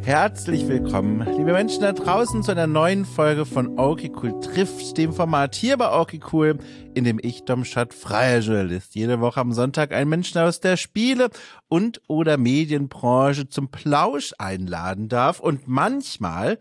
Herzlich willkommen, liebe Menschen da draußen, zu einer neuen Folge von Okay Cool trifft, dem Format hier bei Okay Cool, in dem ich, Domschat, freier Journalist, jede Woche am Sonntag einen Menschen aus der Spiele- und oder Medienbranche zum Plausch einladen darf. Und manchmal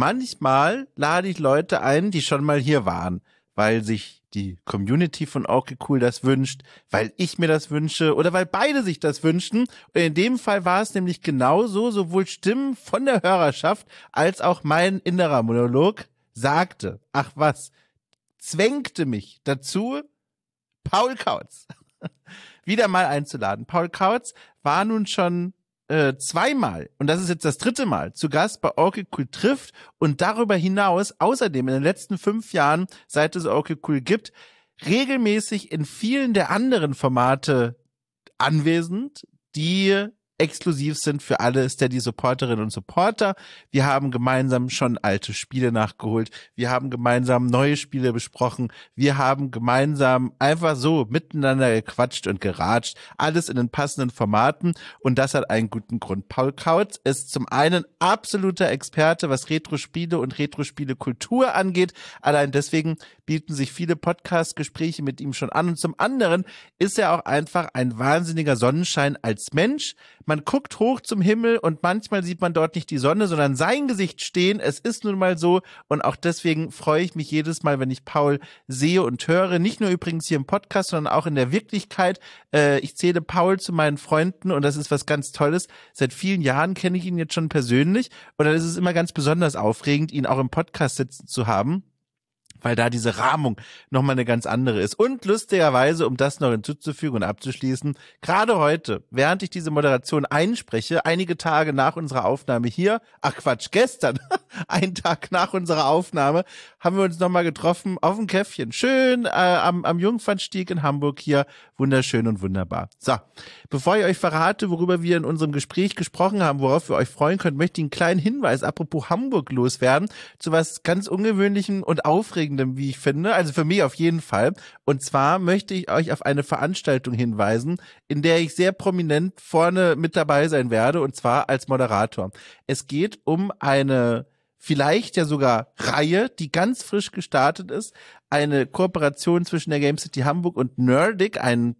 lade ich Leute ein, die schon mal hier waren, weil sich die Community von Okay Cool das wünscht, weil ich mir das wünsche oder weil beide sich das wünschen. Und in dem Fall war es nämlich genauso, sowohl Stimmen von der Hörerschaft als auch mein innerer Monolog sagte, zwängte mich dazu, Paul Kautz wieder mal einzuladen. Paul Kautz war nun schon zweimal, und das ist jetzt das dritte Mal, zu Gast bei Okay Cool trifft und darüber hinaus außerdem in den letzten 5 Jahren, seit es Okay Cool gibt, regelmäßig in vielen der anderen Formate anwesend, die exklusiv sind für alle Steady-Supporterinnen und Supporter. Wir haben gemeinsam schon alte Spiele nachgeholt. Wir haben gemeinsam neue Spiele besprochen. Wir haben gemeinsam einfach so miteinander gequatscht und geratscht. Alles in den passenden Formaten. Und das hat einen guten Grund. Paul Kautz ist zum einen absoluter Experte, was Retro-Spiele und Retro-Spiele-Kultur angeht. Allein deswegen bieten sich viele Podcast-Gespräche mit ihm schon an. Und zum anderen ist er auch einfach ein wahnsinniger Sonnenschein als Mensch. Man guckt hoch zum Himmel und manchmal sieht man dort nicht die Sonne, sondern sein Gesicht stehen. Es ist nun mal so und auch deswegen freue ich mich jedes Mal, wenn ich Paul sehe und höre. Nicht nur übrigens hier im Podcast, sondern auch in der Wirklichkeit. Ich zähle Paul zu meinen Freunden und das ist was ganz Tolles. Seit vielen Jahren kenne ich ihn jetzt schon persönlich und dann ist es immer ganz besonders aufregend, ihn auch im Podcast sitzen zu haben, weil da diese Rahmung nochmal eine ganz andere ist. Und lustigerweise, um das noch hinzuzufügen und abzuschließen, gerade heute, während ich diese Moderation einspreche, einige Tage nach unserer Aufnahme hier, gestern, einen Tag nach unserer Aufnahme, haben wir uns nochmal getroffen auf dem Käffchen. Schön am Jungfernstieg in Hamburg hier, wunderschön und wunderbar. So, bevor ich euch verrate, worüber wir in unserem Gespräch gesprochen haben, worauf ihr euch freuen könnt, möchte ich einen kleinen Hinweis, apropos Hamburg, loswerden, zu was ganz Ungewöhnlichem und Aufregendem, wie ich finde, also für mich auf jeden Fall. Und zwar möchte ich euch auf eine Veranstaltung hinweisen, in der ich sehr prominent vorne mit dabei sein werde, und zwar als Moderator. Es geht um eine vielleicht ja sogar Reihe, die ganz frisch gestartet ist, eine Kooperation zwischen der Game City Hamburg und Nerdic, eine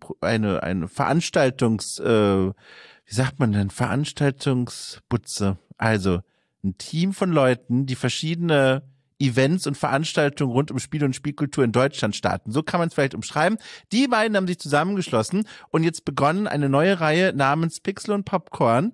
Veranstaltungsbutze, also ein Team von Leuten, die verschiedene Events und Veranstaltungen rund um Spiele und Spielkultur in Deutschland starten. So kann man es vielleicht umschreiben. Die beiden haben sich zusammengeschlossen und jetzt begonnen eine neue Reihe namens Pixel und Popcorn,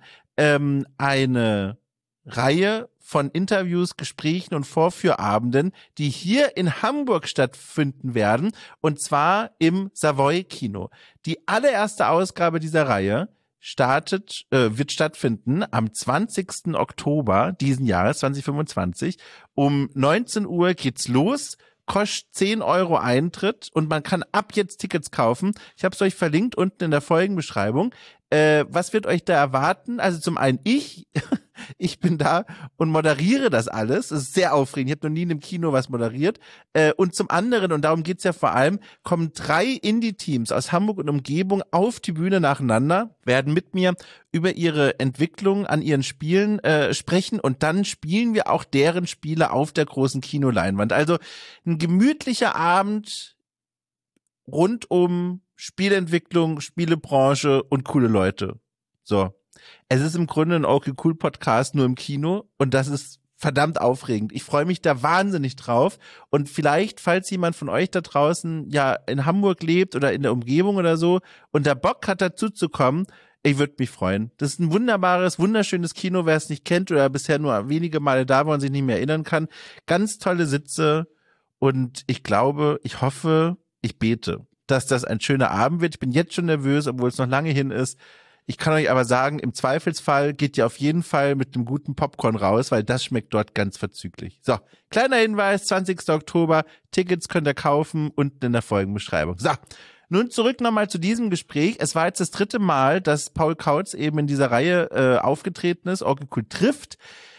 eine Reihe von Interviews, Gesprächen und Vorführabenden, die hier in Hamburg stattfinden werden, und zwar im Savoy Kino. Die allererste Ausgabe dieser Reihe wird stattfinden am 20. Oktober diesen Jahres, 2025. Um 19 Uhr geht's los, kostet 10 Euro Eintritt und man kann ab jetzt Tickets kaufen. Ich habe es euch verlinkt unten in der Folgenbeschreibung. Was wird euch da erwarten? Also zum einen ich bin da und moderiere das alles. Das ist sehr aufregend. Ich habe noch nie in einem Kino was moderiert. Und zum anderen, und darum geht's ja vor allem, kommen 3 Indie-Teams aus Hamburg und Umgebung auf die Bühne nacheinander, werden mit mir über ihre Entwicklung an ihren Spielen sprechen und dann spielen wir auch deren Spiele auf der großen Kinoleinwand. Also ein gemütlicher Abend rund um Spieleentwicklung, Spielebranche und coole Leute. So. Es ist im Grunde ein Okay Cool Podcast nur im Kino und das ist verdammt aufregend. Ich freue mich da wahnsinnig drauf und vielleicht, falls jemand von euch da draußen ja in Hamburg lebt oder in der Umgebung oder so und da Bock hat dazu zu kommen, ich würde mich freuen. Das ist ein wunderbares, wunderschönes Kino, wer es nicht kennt oder bisher nur wenige Male da war und sich nicht mehr erinnern kann. Ganz tolle Sitze und ich glaube, ich hoffe, ich bete, dass das ein schöner Abend wird. Ich bin jetzt schon nervös, obwohl es noch lange hin ist. Ich kann euch aber sagen, im Zweifelsfall geht ihr auf jeden Fall mit einem guten Popcorn raus, weil das schmeckt dort ganz verzüglich. So, kleiner Hinweis, 20. Oktober, Tickets könnt ihr kaufen, unten in der Folgenbeschreibung. So, nun zurück nochmal zu diesem Gespräch. Es war jetzt das 3. Mal, dass Paul Kautz eben in dieser Reihe aufgetreten ist, Okay Cool trifft.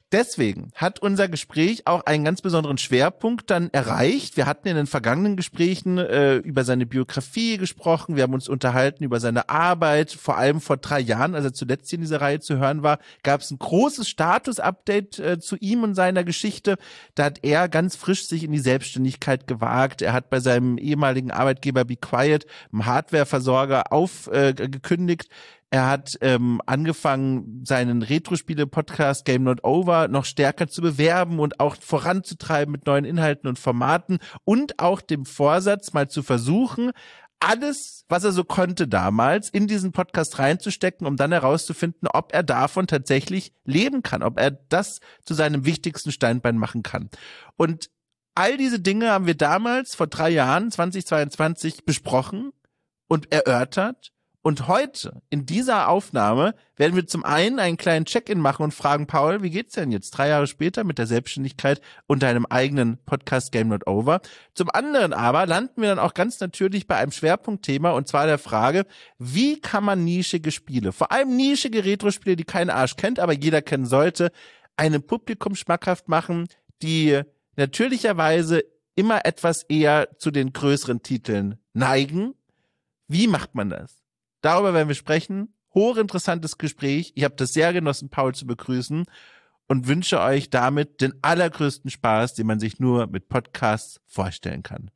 Deswegen hat unser Gespräch auch einen ganz besonderen Schwerpunkt dann erreicht. Wir hatten in den vergangenen Gesprächen über seine Biografie gesprochen. Wir haben uns unterhalten über seine Arbeit. Vor allem vor 3 Jahren, als er zuletzt hier in dieser Reihe zu hören war, gab es ein großes Status-Update zu ihm und seiner Geschichte. Da hat er ganz frisch sich in die Selbstständigkeit gewagt. Er hat bei seinem ehemaligen Arbeitgeber Be Quiet, einem Hardwareversorger, gekündigt. Er hat angefangen, seinen Retro-Spiele-Podcast Game Not Over noch stärker zu bewerben und auch voranzutreiben mit neuen Inhalten und Formaten und auch dem Vorsatz, mal zu versuchen, alles, was er so konnte damals, in diesen Podcast reinzustecken, um dann herauszufinden, ob er davon tatsächlich leben kann, ob er das zu seinem wichtigsten Standbein machen kann. Und all diese Dinge haben wir damals vor 3 Jahren, 2022, besprochen und erörtert. Und heute, in dieser Aufnahme, werden wir zum einen kleinen Check-in machen und fragen, Paul, wie geht's denn jetzt 3 Jahre später mit der Selbstständigkeit und deinem eigenen Podcast Game Not Over? Zum anderen aber landen wir dann auch ganz natürlich bei einem Schwerpunktthema, und zwar der Frage, wie kann man nischige Spiele, vor allem nischige Retro-Spiele, die kein Arsch kennt, aber jeder kennen sollte, einem Publikum schmackhaft machen, die natürlicherweise immer etwas eher zu den größeren Titeln neigen. Wie macht man das? Darüber werden wir sprechen. Hochinteressantes Gespräch. Ich habe das sehr genossen, Paul zu begrüßen, und wünsche euch damit den allergrößten Spaß, den man sich nur mit Podcasts vorstellen kann.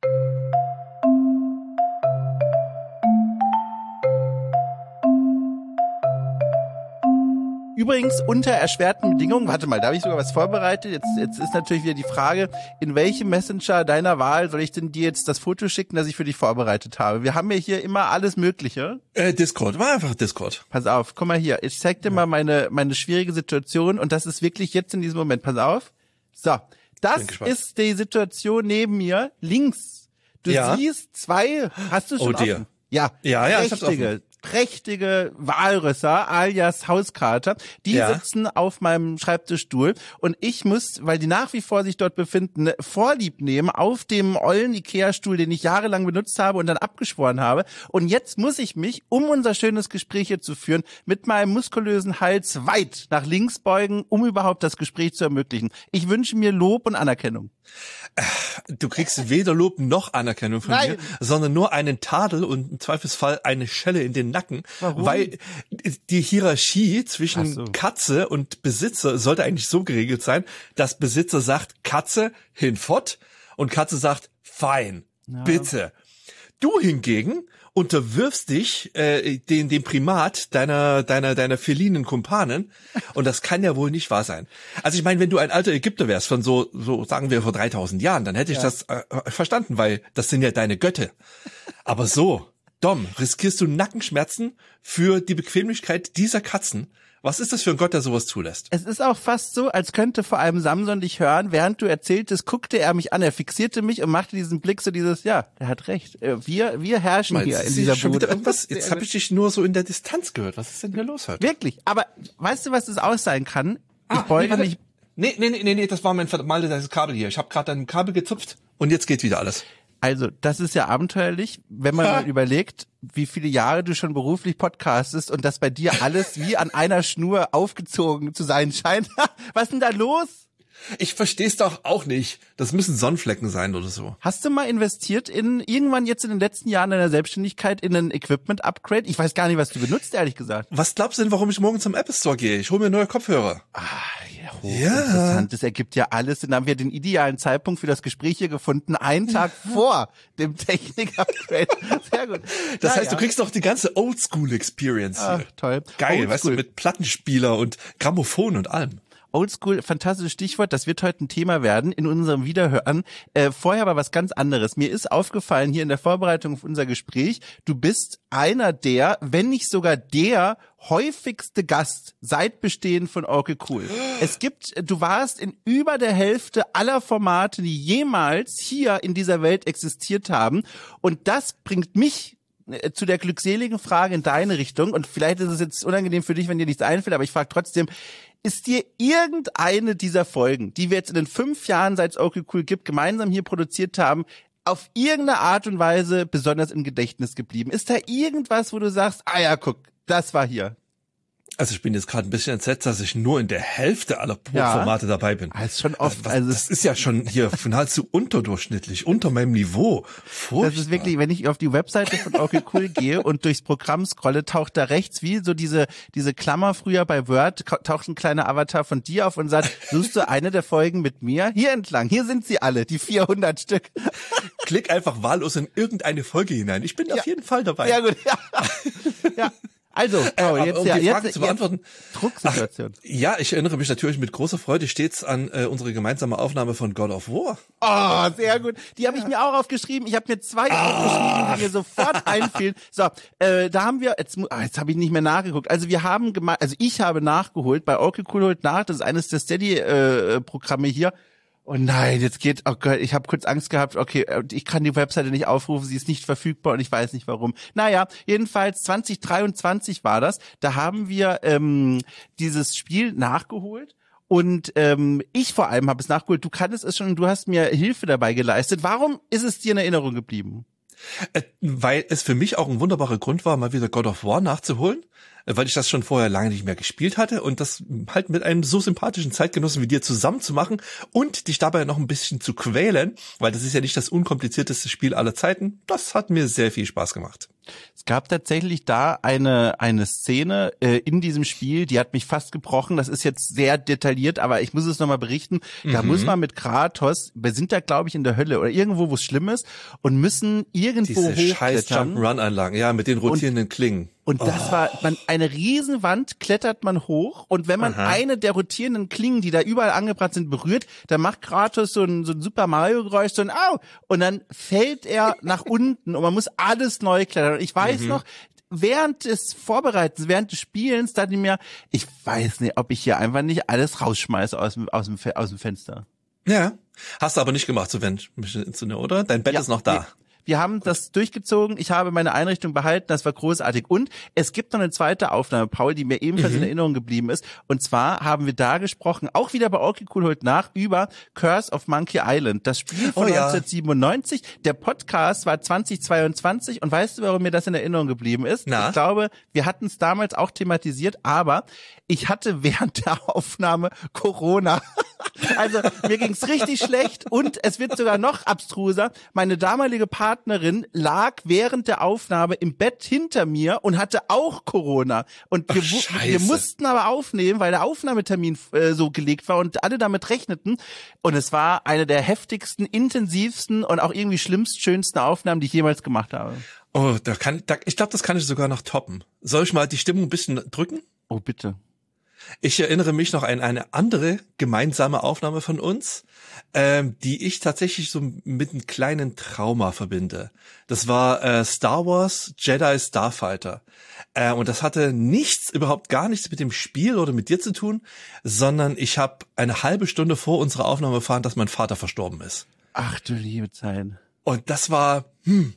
Übrigens unter erschwerten Bedingungen, warte mal, da habe ich sogar was vorbereitet. Jetzt ist natürlich wieder die Frage, in welchem Messenger deiner Wahl soll ich denn dir jetzt das Foto schicken, das ich für dich vorbereitet habe? Wir haben ja hier immer alles Mögliche. Discord, war einfach Discord. Pass auf, guck mal hier, ich zeig dir mal meine schwierige Situation, und das ist wirklich jetzt in diesem Moment. Pass auf. So, das ist die Situation neben mir, links. Du siehst 2, hast du schon offen? Ja, ich hab's offen. Prächtige Walrösser alias Hauskater, die sitzen auf meinem Schreibtischstuhl, und ich muss, weil die nach wie vor sich dort befinden, Vorlieb nehmen auf dem ollen Ikea-Stuhl, den ich jahrelang benutzt habe und dann abgeschworen habe, und jetzt muss ich mich, um unser schönes Gespräch hier zu führen, mit meinem muskulösen Hals weit nach links beugen, um überhaupt das Gespräch zu ermöglichen. Ich wünsche mir Lob und Anerkennung. Du kriegst weder Lob noch Anerkennung von mir, sondern nur einen Tadel und im Zweifelsfall eine Schelle in den Nacken. Warum? Weil die Hierarchie zwischen Katze und Besitzer sollte eigentlich so geregelt sein, dass Besitzer sagt, Katze, hinfort, und Katze sagt, fein, bitte. Du hingegen unterwirfst dich dem Primat deiner felinen Kumpanen, und das kann ja wohl nicht wahr sein. Also ich meine, wenn du ein alter Ägypter wärst von so sagen wir vor 3000 Jahren, dann hätte ich das verstanden, weil das sind ja deine Götter. Aber so, Dom, riskierst du Nackenschmerzen für die Bequemlichkeit dieser Katzen? Was ist das für ein Gott, der sowas zulässt? Es ist auch fast so, als könnte vor allem Samson dich hören. Während du erzähltest, guckte er mich an, er fixierte mich und machte diesen Blick, so dieses, ja, er hat recht. Wir herrschen hier in dieser Bude. Jetzt habe ich dich nur so in der Distanz gehört. Was ist denn hier los heute? Wirklich, aber weißt du, was das auch sein kann? Ich beuge mich. Nee, das war mein vermaltes Kabel hier. Ich habe gerade ein Kabel gezupft und jetzt geht wieder alles. Also, das ist ja abenteuerlich, wenn man mal überlegt, wie viele Jahre du schon beruflich podcastest und dass bei dir alles wie an einer Schnur aufgezogen zu sein scheint. Was ist denn da los? Ich versteh's doch auch nicht. Das müssen Sonnenflecken sein oder so. Hast du mal investiert irgendwann jetzt in den letzten Jahren deiner Selbstständigkeit in ein Equipment-Upgrade? Ich weiß gar nicht, was du benutzt, ehrlich gesagt. Was glaubst du denn, warum ich morgen zum Apple Store gehe? Ich hole mir neue Kopfhörer. Interessant. Das ergibt ja alles. Dann haben wir den idealen Zeitpunkt für das Gespräch hier gefunden. Einen Tag vor dem Technik-Upgrade. Sehr gut. Das heißt, du kriegst doch die ganze Oldschool-Experience hier. Ach, toll. Geil, Oldschool. weißt du, mit Plattenspieler und Grammophon und allem. Oldschool, fantastisches Stichwort, das wird heute ein Thema werden in unserem Wiederhören. Vorher aber was ganz anderes. Mir ist aufgefallen hier in der Vorbereitung auf unser Gespräch, du bist einer der, wenn nicht sogar der häufigste Gast seit Bestehen von Okay Cool. Du warst in über der Hälfte aller Formate, die jemals hier in dieser Welt existiert haben, und das bringt mich zu der glückseligen Frage in deine Richtung, und vielleicht ist es jetzt unangenehm für dich, wenn dir nichts einfällt, aber ich frage trotzdem, ist dir irgendeine dieser Folgen, die wir jetzt in den 5 Jahren, seit es Okay Cool gibt, gemeinsam hier produziert haben, auf irgendeine Art und Weise besonders im Gedächtnis geblieben? Ist da irgendwas, wo du sagst, ah ja, guck, das war hier? Also ich bin jetzt gerade ein bisschen entsetzt, dass ich nur in der Hälfte aller Formate dabei bin. Das ist schon oft. Das ist ja schon hier nahezu unterdurchschnittlich, unter meinem Niveau. Furchtbar. Das ist wirklich, wenn ich auf die Webseite von Okay Cool gehe und durchs Programm scrolle, taucht da rechts wie so diese Klammer früher bei Word, taucht ein kleiner Avatar von dir auf und sagt, suchst du eine der Folgen mit mir? Hier entlang, hier sind sie alle, die 400 Stück. Klick einfach wahllos in irgendeine Folge hinein. Ich bin auf jeden Fall dabei. Ja gut, ja. Also, um die Frage zu beantworten. Drucksituation. Ja, ich erinnere mich natürlich mit großer Freude stets an unsere gemeinsame Aufnahme von God of War. Oh, sehr gut. Die habe ich mir auch aufgeschrieben. Ich habe mir 2 aufgeschrieben, die mir sofort einfielen. So, da haben wir, jetzt habe ich nicht mehr nachgeguckt. Also ich habe nachgeholt, bei Okay Cool holt nach, das ist eines der Steady-Programme hier. Oh nein, oh Gott, ich habe kurz Angst gehabt, okay, ich kann die Webseite nicht aufrufen, sie ist nicht verfügbar und ich weiß nicht warum. Naja, jedenfalls 2023 war das, da haben wir dieses Spiel nachgeholt und ich vor allem habe es nachgeholt, du kanntest es schon und du hast mir Hilfe dabei geleistet. Warum ist es dir in Erinnerung geblieben? Weil es für mich auch ein wunderbarer Grund war, mal wieder God of War nachzuholen. Weil ich das schon vorher lange nicht mehr gespielt hatte und das halt mit einem so sympathischen Zeitgenossen wie dir zusammen zu machen und dich dabei noch ein bisschen zu quälen, weil das ist ja nicht das unkomplizierteste Spiel aller Zeiten, das hat mir sehr viel Spaß gemacht. Es gab tatsächlich da eine Szene in diesem Spiel, die hat mich fast gebrochen. Das ist jetzt sehr detailliert, aber ich muss es nochmal berichten. Da muss man mit Kratos, wir sind da glaube ich in der Hölle oder irgendwo, wo es schlimm ist und müssen irgendwo diese hochklettern. Scheiß Jump'n'Run-Anlagen, ja, mit den rotierenden Klingen. Und das war, eine Riesenwand klettert man hoch und wenn man eine der rotierenden Klingen, die da überall angebracht sind, berührt, dann macht Kratos so ein Super Mario Geräusch, so ein Au! Und dann fällt er nach unten und man muss alles neu klettern. Und ich weiß noch, während des Vorbereitens, während des Spielens, dachte ich mir, ich weiß nicht, ob ich hier einfach nicht alles rausschmeiße aus dem Fenster. Ja, hast du aber nicht gemacht, oder? Dein Bett ist noch da. Nee. Wir haben das durchgezogen. Ich habe meine Einrichtung behalten. Das war großartig. Und es gibt noch eine zweite Aufnahme, Paul, die mir ebenfalls in Erinnerung geblieben ist. Und zwar haben wir da gesprochen, auch wieder bei Okay Cool holt nach, über Curse of Monkey Island. Das Spiel von 1997. Der Podcast war 2022. Und weißt du, warum mir das in Erinnerung geblieben ist? Na? Ich glaube, wir hatten es damals auch thematisiert, aber ich hatte während der Aufnahme Corona. Also mir ging's richtig schlecht und es wird sogar noch abstruser. Meine damalige Partnerin lag während der Aufnahme im Bett hinter mir und hatte auch Corona. Und wir mussten aber aufnehmen, weil der Aufnahmetermin so gelegt war und alle damit rechneten. Und es war eine der heftigsten, intensivsten und auch irgendwie schönsten Aufnahmen, die ich jemals gemacht habe. Oh, ich glaube, das kann ich sogar noch toppen. Soll ich mal die Stimmung ein bisschen drücken? Oh, bitte. Ich erinnere mich noch an eine andere gemeinsame Aufnahme von uns, die ich tatsächlich so mit einem kleinen Trauma verbinde. Das war Star Wars Jedi Starfighter. Und das hatte überhaupt gar nichts mit dem Spiel oder mit dir zu tun, sondern ich habe eine halbe Stunde vor unserer Aufnahme erfahren, dass mein Vater verstorben ist. Ach du liebe Zeit. Und das war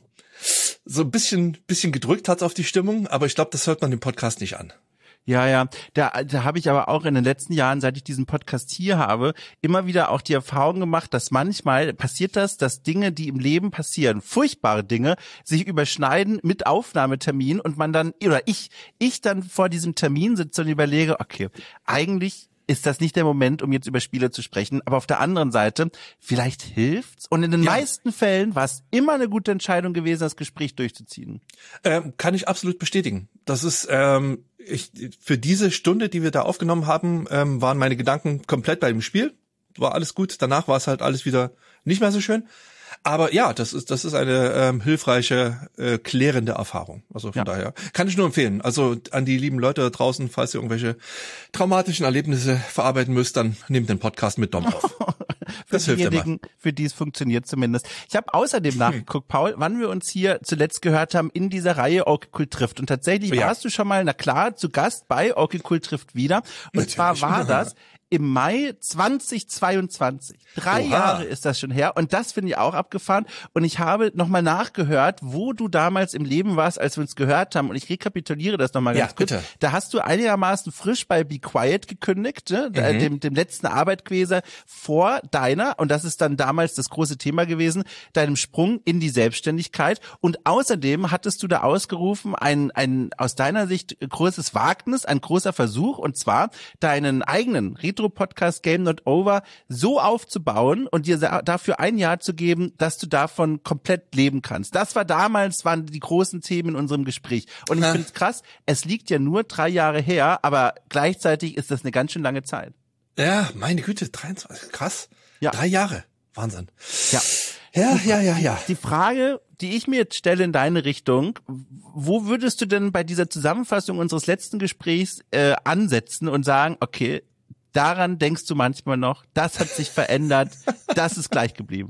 so ein bisschen gedrückt hat's auf die Stimmung, aber ich glaube, das hört man im Podcast nicht an. Ja, da habe ich aber auch in den letzten Jahren, seit ich diesen Podcast hier habe, immer wieder auch die Erfahrung gemacht, dass manchmal passiert das, dass Dinge, die im Leben passieren, furchtbare Dinge, sich überschneiden mit Aufnahmetermin und man dann, oder ich dann vor diesem Termin sitze und überlege, okay, eigentlich ist das nicht der Moment, um jetzt über Spiele zu sprechen, aber auf der anderen Seite, vielleicht hilft's. Und in den meisten Fällen war es immer eine gute Entscheidung gewesen, das Gespräch durchzuziehen. Kann ich absolut bestätigen. Das ist, für diese Stunde, die wir da aufgenommen haben, waren meine Gedanken komplett bei dem Spiel. War alles gut. Danach war es halt alles wieder nicht mehr so schön. Aber ja, das ist eine hilfreiche, klärende Erfahrung. Also von daher kann ich nur empfehlen. Also an die lieben Leute da draußen, falls ihr irgendwelche traumatischen Erlebnisse verarbeiten müsst, dann nehmt den Podcast mit Dom auf. Das hilft immer. Für die es funktioniert zumindest. Ich habe außerdem nachgeguckt, Paul, wann wir uns hier zuletzt gehört haben in dieser Reihe Okay Cool trifft. Und tatsächlich warst du schon mal, na klar, zu Gast bei Okay Cool trifft wieder. Und zwar war das im Mai 2022. 3 Jahre ist das schon her und das finde ich auch abgefahren und ich habe nochmal nachgehört, wo du damals im Leben warst, als wir uns gehört haben und ich rekapituliere das nochmal ganz kurz. Bitte. Da hast du einigermaßen frisch bei Be Quiet gekündigt, ne? Dem letzten Arbeitgeber vor deiner, und das ist dann damals das große Thema gewesen, deinem Sprung in die Selbstständigkeit und außerdem hattest du da ausgerufen, ein aus deiner Sicht großes Wagnis, ein großer Versuch und zwar deinen eigenen Retro-Podcast Game Not Over so aufzubauen und dir dafür ein Jahr zu geben, dass du davon komplett leben kannst. Das waren die großen Themen in unserem Gespräch. Und ich finde es krass, es liegt ja nur 3 Jahre her, aber gleichzeitig ist das eine ganz schön lange Zeit. Ja, meine Güte, 23, krass. Ja. 3 Jahre, Wahnsinn. Ja. Ja. Die Frage, die ich mir jetzt stelle in deine Richtung, wo würdest du denn bei dieser Zusammenfassung unseres letzten Gesprächs ansetzen und sagen, okay, daran denkst du manchmal noch, das hat sich verändert, das ist gleich geblieben?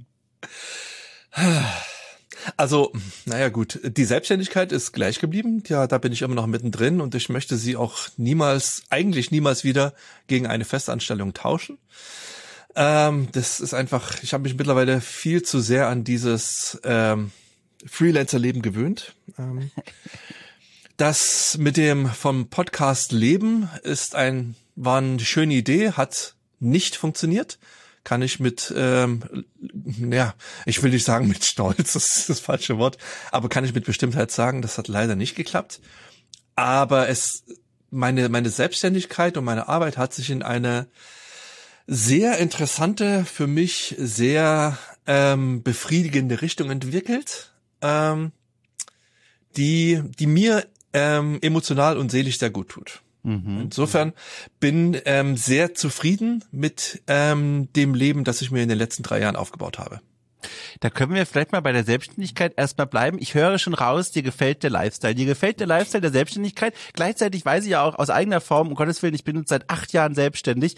Also, naja gut, die Selbstständigkeit ist gleich geblieben, ja, da bin ich immer noch mittendrin und ich möchte sie auch eigentlich niemals wieder gegen eine Festanstellung tauschen. Das ist einfach, ich habe mich mittlerweile viel zu sehr an dieses Freelancer-Leben gewöhnt. Das mit dem vom Podcast leben war eine schöne Idee, hat nicht funktioniert. Kann ich ich will nicht sagen mit Stolz, das ist das falsche Wort, aber kann ich mit Bestimmtheit sagen, das hat leider nicht geklappt. Aber meine Selbstständigkeit und meine Arbeit hat sich in eine sehr interessante, für mich sehr befriedigende Richtung entwickelt, die mir emotional und seelisch sehr gut tut. Insofern bin sehr zufrieden mit dem Leben, das ich mir in den letzten 3 Jahren aufgebaut habe. Da können wir vielleicht mal bei der Selbstständigkeit erstmal bleiben. Ich höre schon raus, dir gefällt der Lifestyle. Dir gefällt der Lifestyle der Selbstständigkeit. Gleichzeitig weiß ich ja auch aus eigener Erfahrung, um Gottes Willen, ich bin jetzt seit 8 Jahren selbstständig.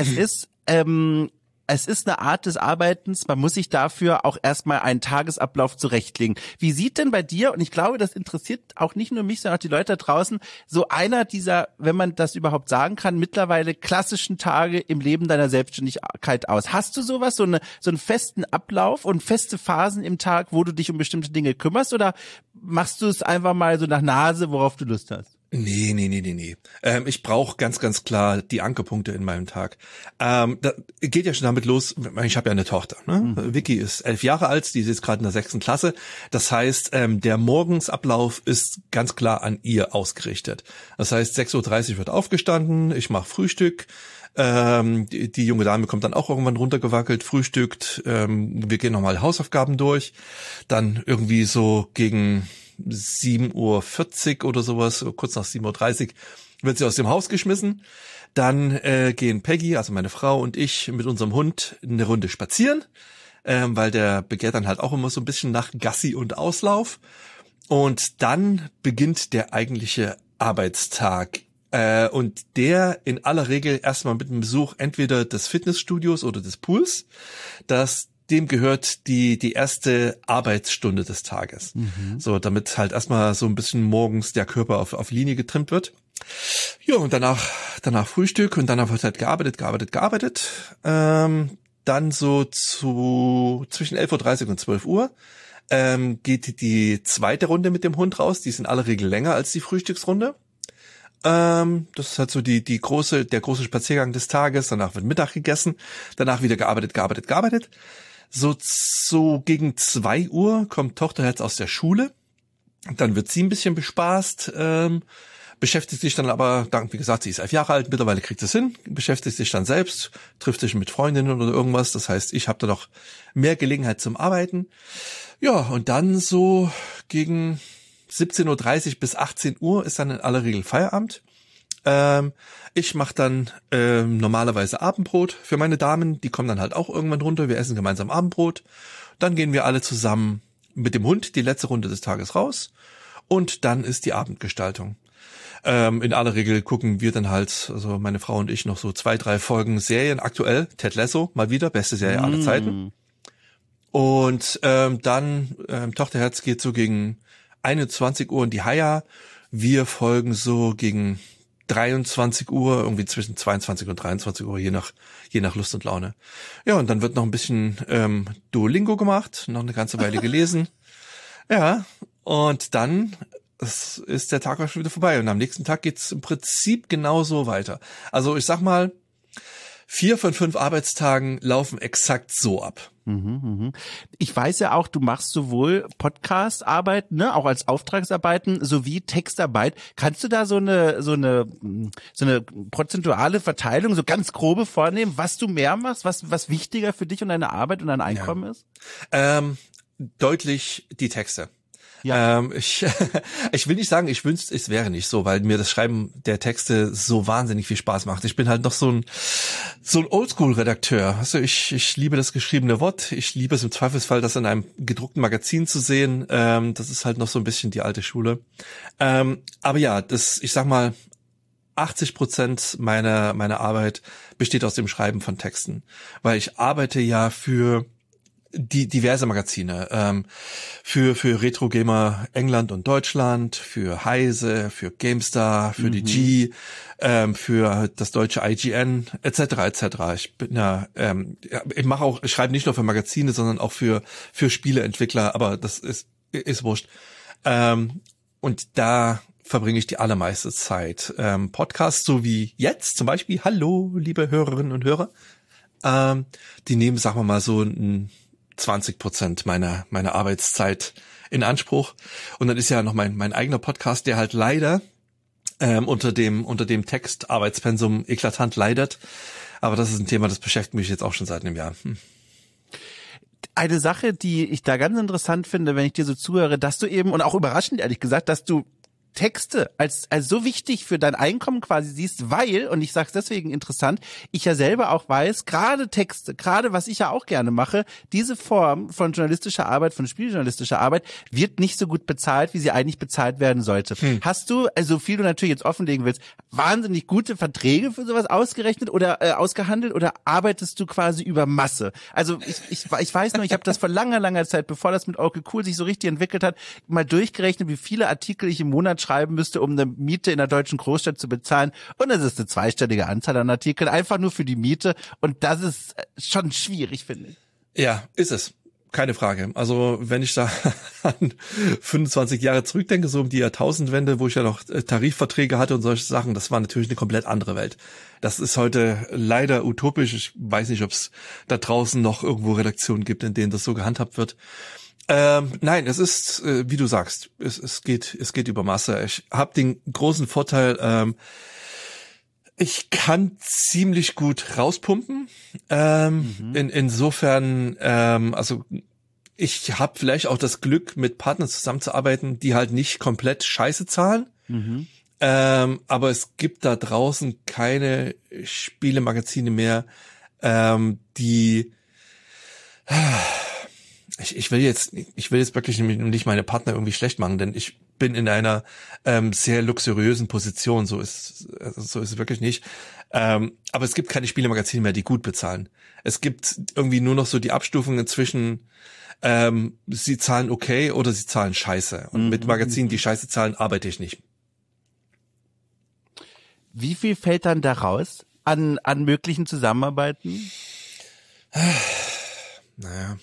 Es ist eine Art des Arbeitens, man muss sich dafür auch erstmal einen Tagesablauf zurechtlegen. Wie sieht denn bei dir, und ich glaube, das interessiert auch nicht nur mich, sondern auch die Leute da draußen, so einer dieser, wenn man das überhaupt sagen kann, mittlerweile klassischen Tage im Leben deiner Selbstständigkeit aus? Hast du sowas, so einen festen Ablauf und feste Phasen im Tag, wo du dich um bestimmte Dinge kümmerst, oder machst du es einfach mal so nach Nase, worauf du Lust hast? Nee. Ich brauche ganz, ganz klar die Ankerpunkte in meinem Tag. Da geht ja schon damit los, ich habe ja eine Tochter. Ne? Vicky ist 11 Jahre alt, die ist jetzt gerade in der 6. Klasse. Das heißt, der Morgensablauf ist ganz klar an ihr ausgerichtet. Das heißt, 6:30 Uhr wird aufgestanden, ich mache Frühstück. Die junge Dame kommt dann auch irgendwann runtergewackelt, frühstückt, wir gehen nochmal Hausaufgaben durch. Dann irgendwie so gegen 7:40 Uhr oder sowas, kurz nach 7:30 Uhr, wird sie aus dem Haus geschmissen. Dann gehen Peggy, also meine Frau, und ich mit unserem Hund eine Runde spazieren, weil der begehrt dann halt auch immer so ein bisschen nach Gassi und Auslauf. Und dann beginnt der eigentliche Arbeitstag. Und der in aller Regel erstmal mit einem Besuch entweder des Fitnessstudios oder des Pools. Dem gehört die erste Arbeitsstunde des Tages. So, damit halt erstmal so ein bisschen morgens der Körper auf Linie getrimmt wird. Ja, und danach Frühstück und danach wird halt gearbeitet. Dann so zwischen 11:30 Uhr und 12 Uhr geht die zweite Runde mit dem Hund raus. Die ist in aller Regel länger als die Frühstücksrunde. Das ist halt so der große Spaziergang des Tages. Danach wird Mittag gegessen. Danach wieder gearbeitet. So gegen 2 Uhr kommt Tochter jetzt aus der Schule. Dann wird sie ein bisschen bespaßt, beschäftigt sich dann aber, wie gesagt, sie ist 11 Jahre alt, mittlerweile kriegt sie es hin, beschäftigt sich dann selbst, trifft sich mit Freundinnen oder irgendwas. Das heißt, ich habe da noch mehr Gelegenheit zum Arbeiten. Ja, und dann so gegen 17:30 Uhr bis 18 Uhr ist dann in aller Regel Feierabend. Ich mache dann normalerweise Abendbrot für meine Damen. Die kommen dann halt auch irgendwann runter. Wir essen gemeinsam Abendbrot. Dann gehen wir alle zusammen mit dem Hund die letzte Runde des Tages raus. Und dann ist die Abendgestaltung. In aller Regel gucken wir dann halt, also meine Frau und ich, noch so 2, 3 Folgen Serien. Aktuell Ted Lasso, mal wieder, beste Serie aller Zeiten. Und dann Tochterherz geht so gegen 21 Uhr in die Haia. Wir folgen so gegen 23 Uhr, irgendwie zwischen 22 und 23 Uhr, je nach Lust und Laune. Ja, und dann wird noch ein bisschen Duolingo gemacht, noch eine ganze Weile gelesen. Ja, und dann ist der Tag auch schon wieder vorbei. Und am nächsten Tag geht's im Prinzip genauso weiter. Also ich sag mal, 4 von 5 Arbeitstagen laufen exakt so ab. Ich weiß ja auch, du machst sowohl Podcast-Arbeit, ne, auch als Auftragsarbeiten, sowie Textarbeit. Kannst du da so eine prozentuale Verteilung, so ganz grobe vornehmen, was du mehr machst, was wichtiger für dich und deine Arbeit und dein Einkommen ist? Deutlich die Texte. Ja. Ich will nicht sagen, ich wünschte, es wäre nicht so, weil mir das Schreiben der Texte so wahnsinnig viel Spaß macht. Ich bin halt noch so ein Oldschool-Redakteur. Also ich liebe das geschriebene Wort. Ich liebe es im Zweifelsfall, das in einem gedruckten Magazin zu sehen. Das ist halt noch so ein bisschen die alte Schule. Aber ja, ich sag mal, 80% meiner Arbeit besteht aus dem Schreiben von Texten, weil ich arbeite ja für die diverse Magazine, für Retro Gamer England und Deutschland, für Heise, für GameStar, für die G, für das deutsche IGN, etc. etc. Ich bin ich schreibe nicht nur für Magazine, sondern auch für Spieleentwickler, aber das ist wurscht. Und da verbringe ich die allermeiste Zeit. Podcasts, so wie jetzt zum Beispiel, hallo, liebe Hörerinnen und Hörer, die nehmen, sagen wir mal, so 20% meiner Arbeitszeit in Anspruch. Und dann ist ja noch mein eigener Podcast, der halt leider unter dem Textarbeitspensum eklatant leidet. Aber das ist ein Thema, das beschäftigt mich jetzt auch schon seit einem Jahr. Eine Sache, die ich da ganz interessant finde, wenn ich dir so zuhöre, dass du eben, und auch überraschend ehrlich gesagt, dass du Texte als so wichtig für dein Einkommen quasi siehst, weil, und ich sage es deswegen interessant, ich ja selber auch weiß, gerade Texte, gerade was ich ja auch gerne mache, diese Form von journalistischer Arbeit, von spieljournalistischer Arbeit, wird nicht so gut bezahlt, wie sie eigentlich bezahlt werden sollte. Hast du, also viel du natürlich jetzt offenlegen willst, wahnsinnig gute Verträge für sowas ausgerechnet oder ausgehandelt, oder arbeitest du quasi über Masse? Also ich weiß nur, ich habe das vor langer Zeit, bevor das mit Okay Cool sich so richtig entwickelt hat, mal durchgerechnet, wie viele Artikel ich im Monat schreiben müsste, um eine Miete in der deutschen Großstadt zu bezahlen. Und es ist eine zweistellige Anzahl an Artikeln, einfach nur für die Miete. Und das ist schon schwierig, finde ich. Ja, ist es. Keine Frage. Also wenn ich da an 25 Jahre zurückdenke, so um die Jahrtausendwende, wo ich ja noch Tarifverträge hatte und solche Sachen, das war natürlich eine komplett andere Welt. Das ist heute leider utopisch. Ich weiß nicht, ob es da draußen noch irgendwo Redaktionen gibt, in denen das so gehandhabt wird. Nein, es ist, wie du sagst, es geht über Masse. Ich habe den großen Vorteil, ich kann ziemlich gut rauspumpen. Insofern, also ich habe vielleicht auch das Glück, mit Partnern zusammenzuarbeiten, die halt nicht komplett Scheiße zahlen. Aber es gibt da draußen keine Spielemagazine mehr, die Ich will jetzt wirklich nicht meine Partner irgendwie schlecht machen, denn ich bin in einer sehr luxuriösen Position. So ist es wirklich nicht. Aber es gibt keine Spielemagazine mehr, die gut bezahlen. Es gibt irgendwie nur noch so die Abstufungen zwischen sie zahlen okay oder sie zahlen scheiße. Und mit Magazinen, die scheiße zahlen, arbeite ich nicht. Wie viel fällt dann da raus an möglichen Zusammenarbeiten? Naja.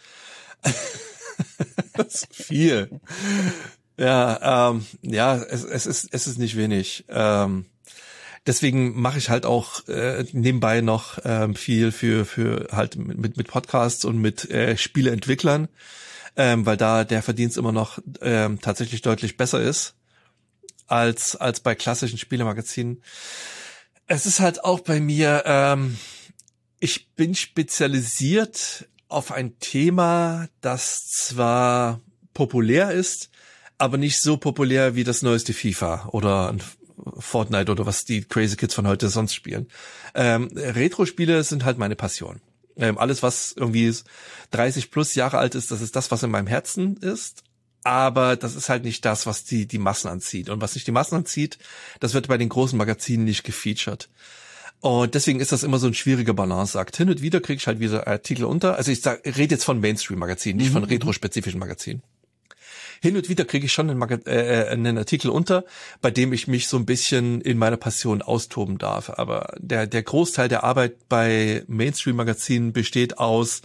Das ist viel. Ja, es ist nicht wenig. Deswegen mache ich halt auch nebenbei noch viel für halt mit Podcasts und mit Spieleentwicklern, weil da der Verdienst immer noch tatsächlich deutlich besser ist als bei klassischen Spielemagazinen. Es ist halt auch bei mir, ich bin spezialisiert auf ein Thema, das zwar populär ist, aber nicht so populär wie das neueste FIFA oder Fortnite oder was die Crazy Kids von heute sonst spielen. Retro-Spiele sind halt meine Passion. Alles, was irgendwie 30 plus Jahre alt ist, das ist das, was in meinem Herzen ist. Aber das ist halt nicht das, was die Massen anzieht. Und was nicht die Massen anzieht, das wird bei den großen Magazinen nicht gefeatured. Und deswegen ist das immer so ein schwieriger Balanceakt. Hin und wieder kriege ich halt wieder Artikel unter. Also ich rede jetzt von Mainstream-Magazinen, nicht von retro-spezifischen Magazinen. hin und wieder kriege ich schon einen Artikel unter, bei dem ich mich so ein bisschen in meiner Passion austoben darf. Aber der Großteil der Arbeit bei Mainstream-Magazinen besteht aus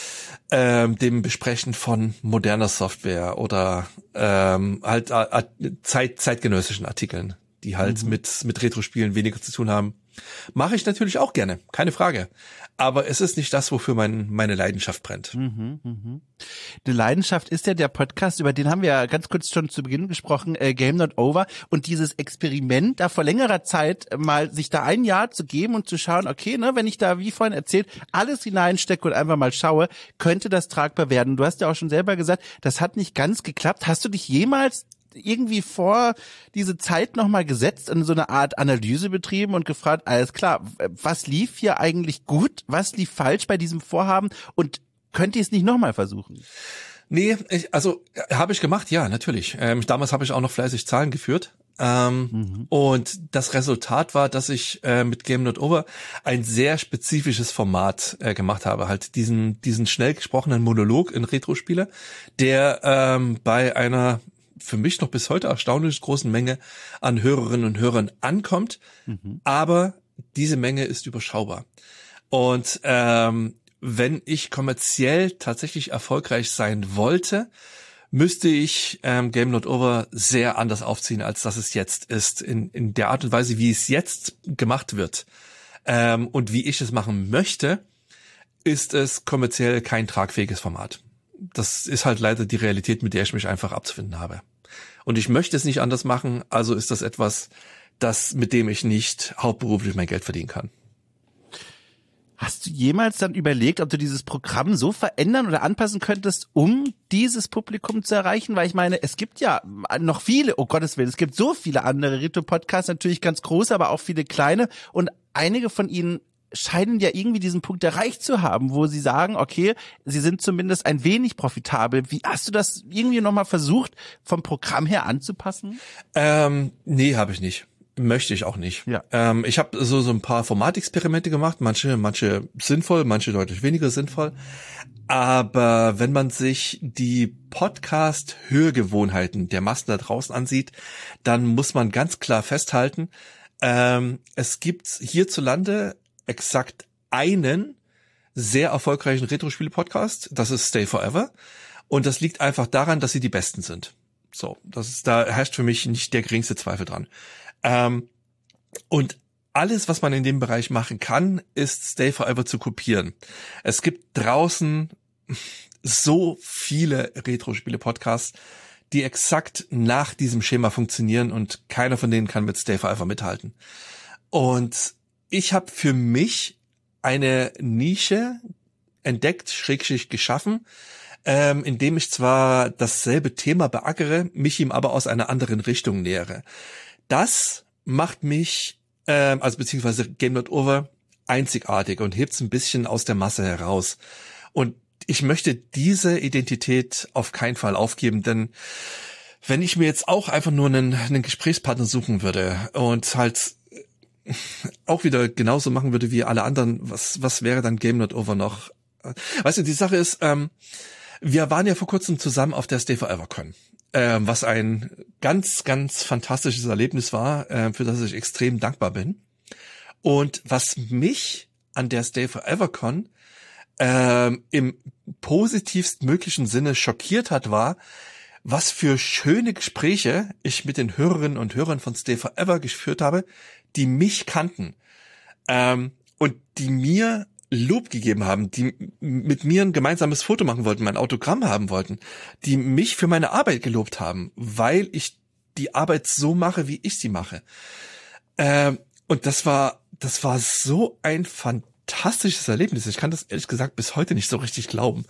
dem Besprechen von moderner Software oder halt zeitgenössischen Artikeln, die halt mit Retro-Spielen weniger zu tun haben. Mache ich natürlich auch gerne, keine Frage. Aber es ist nicht das, wofür meine Leidenschaft brennt. Die Leidenschaft ist ja der Podcast, über den haben wir ja ganz kurz schon zu Beginn gesprochen, Game Not Over. Und dieses Experiment, da vor längerer Zeit mal sich da ein Jahr zu geben und zu schauen, okay, ne, wenn ich da, wie vorhin erzählt, alles hineinstecke und einfach mal schaue, könnte das tragbar werden. Du hast ja auch schon selber gesagt, das hat nicht ganz geklappt. Hast du dich jemals irgendwie vor diese Zeit nochmal gesetzt und so eine Art Analyse betrieben und gefragt, alles klar, was lief hier eigentlich gut, was lief falsch bei diesem Vorhaben und könnt ihr es nicht nochmal versuchen? Nee, habe ich gemacht, ja, natürlich. Damals habe ich auch noch fleißig Zahlen geführt. Und das Resultat war, dass ich mit Game Not Over ein sehr spezifisches Format gemacht habe, halt diesen schnell gesprochenen Monolog in Retro-Spiele, der bei einer für mich noch bis heute erstaunlich großen Menge an Hörerinnen und Hörern ankommt, aber diese Menge ist überschaubar. Und wenn ich kommerziell tatsächlich erfolgreich sein wollte, müsste ich Game Not Over sehr anders aufziehen, als das es jetzt ist, in der Art und Weise, wie es jetzt gemacht wird. Und wie ich es machen möchte, ist es kommerziell kein tragfähiges Format. Das ist halt leider die Realität, mit der ich mich einfach abzufinden habe. Und ich möchte es nicht anders machen, also ist das etwas, mit dem ich nicht hauptberuflich mein Geld verdienen kann. Hast du jemals dann überlegt, ob du dieses Programm so verändern oder anpassen könntest, um dieses Publikum zu erreichen? Weil ich meine, es gibt ja noch viele, oh Gottes Willen, es gibt so viele andere Retro-Podcasts, natürlich ganz große, aber auch viele kleine. Und einige von ihnen scheinen ja irgendwie diesen Punkt erreicht zu haben, wo sie sagen, okay, sie sind zumindest ein wenig profitabel. Wie hast du das irgendwie nochmal versucht, vom Programm her anzupassen? Nee, habe ich nicht. Möchte ich auch nicht. Ja. Ich habe so ein paar Formatexperimente gemacht, manche sinnvoll, manche deutlich weniger sinnvoll. Aber wenn man sich die Podcast-Hörgewohnheiten der Massen da draußen ansieht, dann muss man ganz klar festhalten, es gibt hierzulande exakt einen sehr erfolgreichen Retro-Spiele-Podcast. Das ist Stay Forever. Und das liegt einfach daran, dass sie die Besten sind. So, da herrscht für mich nicht der geringste Zweifel dran. Und alles, was man in dem Bereich machen kann, ist Stay Forever zu kopieren. Es gibt draußen so viele Retro-Spiele-Podcasts, die exakt nach diesem Schema funktionieren und keiner von denen kann mit Stay Forever mithalten. Und ich habe für mich eine Nische entdeckt, / geschaffen, indem ich zwar dasselbe Thema beackere, mich ihm aber aus einer anderen Richtung nähere. Das macht mich, beziehungsweise Game Not Over, einzigartig und hebt es ein bisschen aus der Masse heraus. Und ich möchte diese Identität auf keinen Fall aufgeben, denn wenn ich mir jetzt auch einfach nur einen Gesprächspartner suchen würde und halt auch wieder genauso machen würde wie alle anderen, was wäre dann Game Not Over noch? Weißt du, die Sache ist, wir waren ja vor kurzem zusammen auf der Stay Forever Con, was ein ganz, ganz fantastisches Erlebnis war, für das ich extrem dankbar bin. Und was mich an der Stay Forever Con im positivst möglichen Sinne schockiert hat, war, was für schöne Gespräche ich mit den Hörerinnen und Hörern von Stay Forever geführt habe, die mich kannten und die mir Lob gegeben haben, die mit mir ein gemeinsames Foto machen wollten, mein Autogramm haben wollten, die mich für meine Arbeit gelobt haben, weil ich die Arbeit so mache, wie ich sie mache. Und das war so ein fantastisches Erlebnis. Ich kann das ehrlich gesagt bis heute nicht so richtig glauben.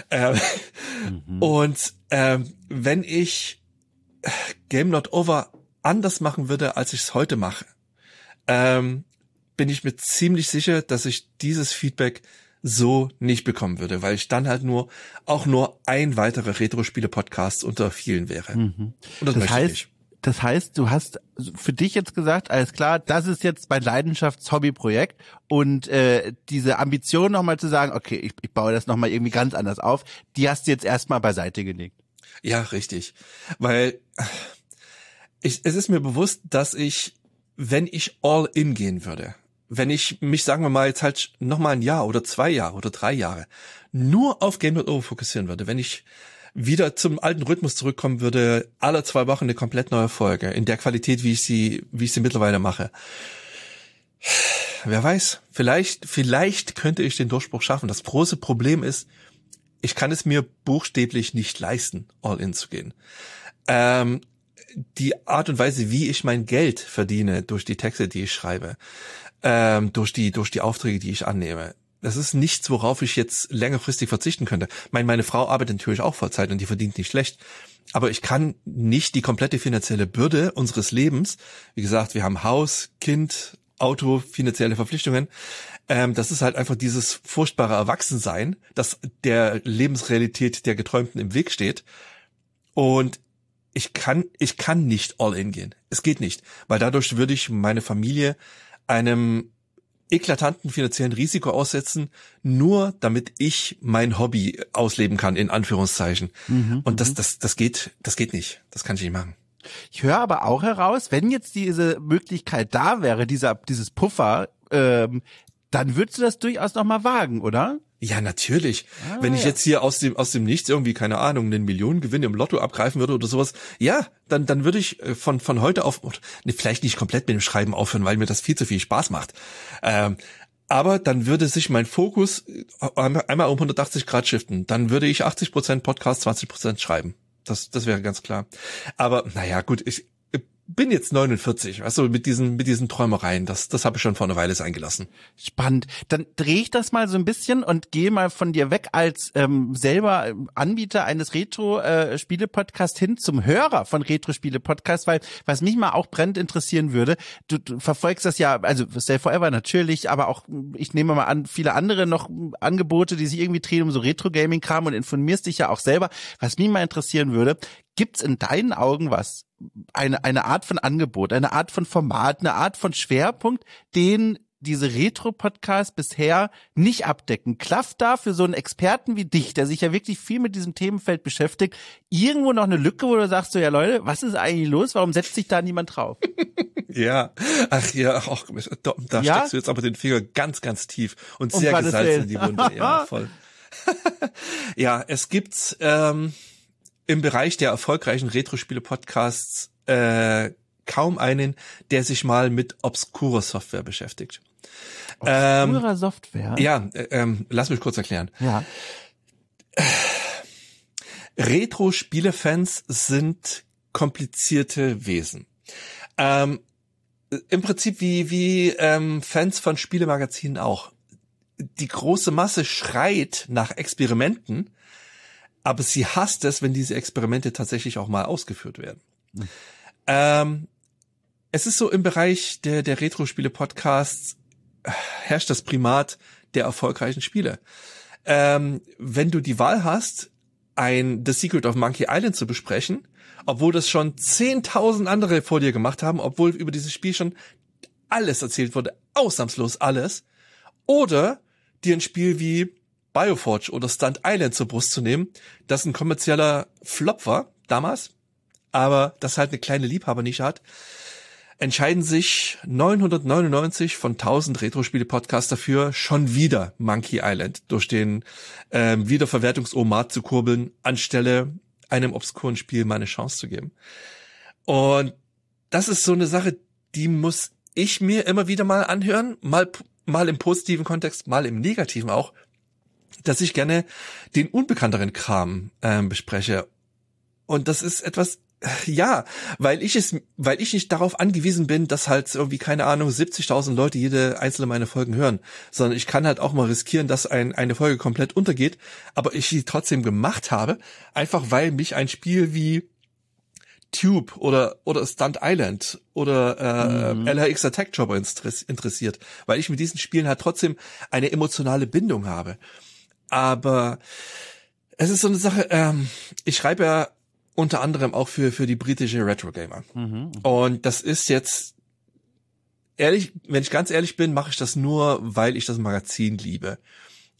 Und wenn ich Game Not Over anders machen würde, als ich es heute mache, bin ich mir ziemlich sicher, dass ich dieses Feedback so nicht bekommen würde, weil ich dann halt nur ein weiterer Retro-Spiele-Podcast unter vielen wäre. Und das möchte ich nicht. Das heißt, du hast für dich jetzt gesagt, alles klar, das ist jetzt mein Leidenschafts-Hobby-Projekt und diese Ambition nochmal zu sagen, okay, ich baue das nochmal irgendwie ganz anders auf, die hast du jetzt erstmal beiseite gelegt. Ja, richtig. Weil es ist mir bewusst, dass wenn ich all in gehen würde, wenn ich mich, sagen wir mal, jetzt halt nochmal ein Jahr oder 2 Jahre oder 3 Jahre nur auf Game Over fokussieren würde, wenn ich wieder zum alten Rhythmus zurückkommen würde, alle 2 Wochen eine komplett neue Folge, in der Qualität, wie ich sie mittlerweile mache. Wer weiß, vielleicht könnte ich den Durchbruch schaffen. Das große Problem ist, ich kann es mir buchstäblich nicht leisten, all in zu gehen. Die Art und Weise, wie ich mein Geld verdiene durch die Texte, die ich schreibe, durch die Aufträge, die ich annehme, das ist nichts, worauf ich jetzt längerfristig verzichten könnte. Meine Frau arbeitet natürlich auch Vollzeit und die verdient nicht schlecht. Aber ich kann nicht die komplette finanzielle Bürde unseres Lebens, wie gesagt, wir haben Haus, Kind, Auto, finanzielle Verpflichtungen. Das ist halt einfach dieses furchtbare Erwachsensein, das der Lebensrealität der Geträumten im Weg steht. Und ich kann nicht all in gehen. Es geht nicht, weil dadurch würde ich meine Familie einem eklatanten finanziellen Risiko aussetzen, nur damit ich mein Hobby ausleben kann, in Anführungszeichen. Und das geht nicht. Das kann ich nicht machen. Ich höre aber auch heraus, wenn jetzt diese Möglichkeit da wäre, dieses Puffer, dann würdest du das durchaus noch mal wagen, oder? Ja, natürlich. Wenn ich jetzt hier aus dem Nichts irgendwie, keine Ahnung, einen Millionengewinn im Lotto abgreifen würde oder sowas, ja, dann würde ich von heute auf, vielleicht nicht komplett mit dem Schreiben aufhören, weil mir das viel zu viel Spaß macht. Aber dann würde sich mein Fokus einmal um 180 Grad shiften. Dann würde ich 80% Podcast, 20% schreiben. Das wäre ganz klar. Aber naja, gut, ich bin jetzt 49, weißt du, mit diesen Träumereien, das habe ich schon vor einer Weile sein gelassen. Spannend. Dann drehe ich das mal so ein bisschen und gehe mal von dir weg als selber Anbieter eines Retro-Spiele-Podcasts hin zum Hörer von Retro-Spiele-Podcasts, weil was mich mal auch brennend interessieren würde, du verfolgst das ja, also Stay Forever natürlich, aber auch, ich nehme mal an, viele andere noch Angebote, die sich irgendwie drehen um so Retro-Gaming-Kram und informierst dich ja auch selber. Was mich mal interessieren würde, gibt's in deinen Augen eine Art von Angebot, eine Art von Format, eine Art von Schwerpunkt, den diese Retro-Podcasts bisher nicht abdecken? Klafft da für so einen Experten wie dich, der sich ja wirklich viel mit diesem Themenfeld beschäftigt, irgendwo noch eine Lücke, wo du sagst so, ja Leute, was ist eigentlich los? Warum setzt sich da niemand drauf? Ja, da steckst du jetzt aber den Finger ganz, ganz tief und sehr gesalzen in die Wunde. Ja, voll. Ja, es gibt im Bereich der erfolgreichen Retro-Spiele-Podcasts kaum einen, der sich mal mit obskurer Software beschäftigt. Obskurer Software? Ja, lass mich kurz erklären. Ja. Retro-Spiele-Fans sind komplizierte Wesen. Im Prinzip wie Fans von Spielemagazinen auch. Die große Masse schreit nach Experimenten, aber sie hasst es, wenn diese Experimente tatsächlich auch mal ausgeführt werden. Es ist so, im Bereich der Retro-Spiele-Podcasts herrscht das Primat der erfolgreichen Spiele. Wenn du die Wahl hast, The Secret of Monkey Island zu besprechen, obwohl das schon 10.000 andere vor dir gemacht haben, obwohl über dieses Spiel schon alles erzählt wurde, ausnahmslos alles, oder dir ein Spiel wie Bioforge oder Stunt Island zur Brust zu nehmen, das ein kommerzieller Flop war damals, aber das halt eine kleine Liebhabernische hat, entscheiden sich 999 von 1000 Retro-Spiele-Podcasts dafür, schon wieder Monkey Island durch den Wiederverwertungsomat zu kurbeln, anstelle einem obskuren Spiel mal eine Chance zu geben. Und das ist so eine Sache, die muss ich mir immer wieder mal anhören, mal im positiven Kontext, mal im negativen auch, dass ich gerne den unbekannteren Kram bespreche. Und das ist etwas, ja, weil ich nicht darauf angewiesen bin, dass halt irgendwie, keine Ahnung, 70.000 Leute jede einzelne meiner Folgen hören, sondern ich kann halt auch mal riskieren, dass eine Folge komplett untergeht, aber ich sie trotzdem gemacht habe, einfach weil mich ein Spiel wie Tube oder Stunt Island oder LRX Attack Jobber interessiert, weil ich mit diesen Spielen halt trotzdem eine emotionale Bindung habe. Aber es ist so eine Sache, ich schreibe ja unter anderem auch für die britische Retro Gamer. Und das ist jetzt, ehrlich, wenn ich ganz ehrlich bin, mache ich das nur, weil ich das Magazin liebe.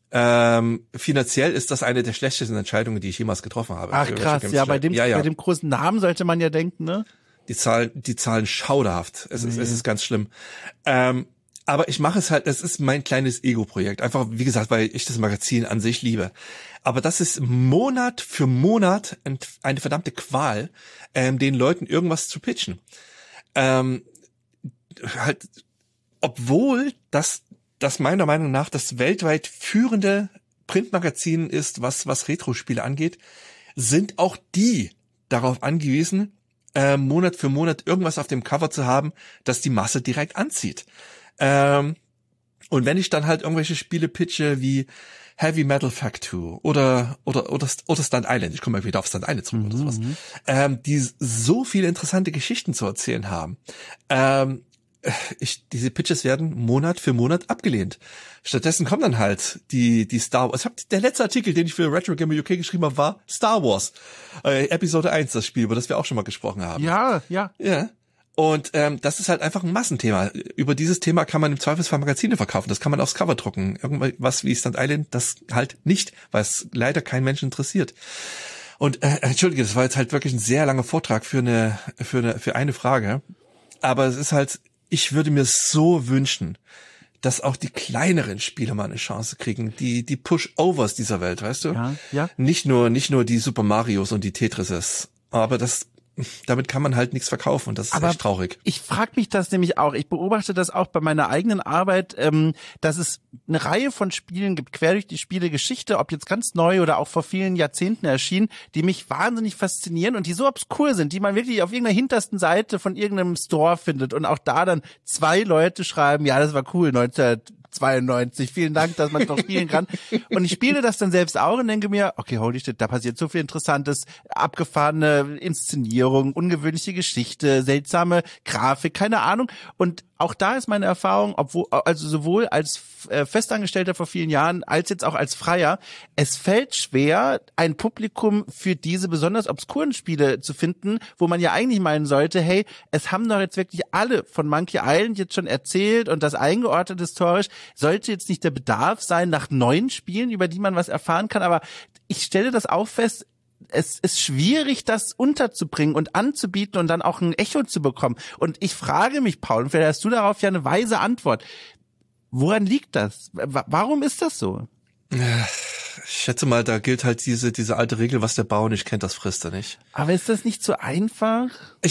Finanziell ist das eine der schlechtesten Entscheidungen, die ich jemals getroffen habe. Ach krass, ja, bei dem großen Namen sollte man ja denken, ne? Die Zahlen schauderhaft. Es ist ganz schlimm. Aber ich mache es halt, es ist mein kleines Ego-Projekt. Einfach, wie gesagt, weil ich das Magazin an sich liebe. Aber das ist Monat für Monat eine verdammte Qual, den Leuten irgendwas zu pitchen. Halt, obwohl das meiner Meinung nach das weltweit führende Printmagazin ist, was Retro-Spiele angeht, sind auch die darauf angewiesen, Monat für Monat irgendwas auf dem Cover zu haben, das die Masse direkt anzieht. Und wenn ich dann halt irgendwelche Spiele pitche wie Heavy Metal Fact 2 oder Stunt Island, ich komme mal wieder auf Stunt Island zurück oder sowas, die so viele interessante Geschichten zu erzählen haben, diese Pitches werden Monat für Monat abgelehnt. Stattdessen kommen dann halt die Star Wars. Der letzte Artikel, den ich für Retro Gamer UK geschrieben habe, war Star Wars. Episode 1, das Spiel, über das wir auch schon mal gesprochen haben. Ja. Und das ist halt einfach ein Massenthema. Über dieses Thema kann man im Zweifelsfall Magazine verkaufen. Das kann man aufs Cover drucken. Irgendwas wie Stunt Island, das halt nicht, weil es leider keinen Menschen interessiert. Und entschuldige, das war jetzt halt wirklich ein sehr langer Vortrag für eine Frage. Aber es ist halt, ich würde mir so wünschen, dass auch die kleineren Spiele mal eine Chance kriegen, die Push-Overs dieser Welt, weißt du? Ja. Nicht nur die Super Marios und die Tetrises, aber damit kann man halt nichts verkaufen und das ist echt traurig. Ich frage mich das nämlich auch. Ich beobachte das auch bei meiner eigenen Arbeit, dass es eine Reihe von Spielen gibt, quer durch die Spielegeschichte, ob jetzt ganz neu oder auch vor vielen Jahrzehnten erschienen, die mich wahnsinnig faszinieren und die so obskur sind, die man wirklich auf irgendeiner hintersten Seite von irgendeinem Store findet und auch da dann 2 Leute schreiben, ja, das war cool, 1992, vielen Dank, dass man es noch spielen kann. Und ich spiele das dann selbst auch und denke mir, okay, holy shit, da passiert so viel Interessantes, abgefahrene Inszenierung, ungewöhnliche Geschichte, seltsame Grafik, keine Ahnung. Und auch da ist meine Erfahrung, also sowohl als Festangestellter vor vielen Jahren, als jetzt auch als Freier, es fällt schwer, ein Publikum für diese besonders obskuren Spiele zu finden, wo man ja eigentlich meinen sollte, hey, es haben doch jetzt wirklich alle von Monkey Island jetzt schon erzählt und das eingeordnet historisch, sollte jetzt nicht der Bedarf sein nach neuen Spielen, über die man was erfahren kann, aber ich stelle das auch fest, es ist schwierig, das unterzubringen und anzubieten und dann auch ein Echo zu bekommen. Und ich frage mich, Paul, und vielleicht hast du darauf ja eine weise Antwort. Woran liegt das? Warum ist das so? Ich schätze mal, da gilt halt diese alte Regel, was der Bauer nicht kennt, das frisst er nicht. Aber ist das nicht so einfach?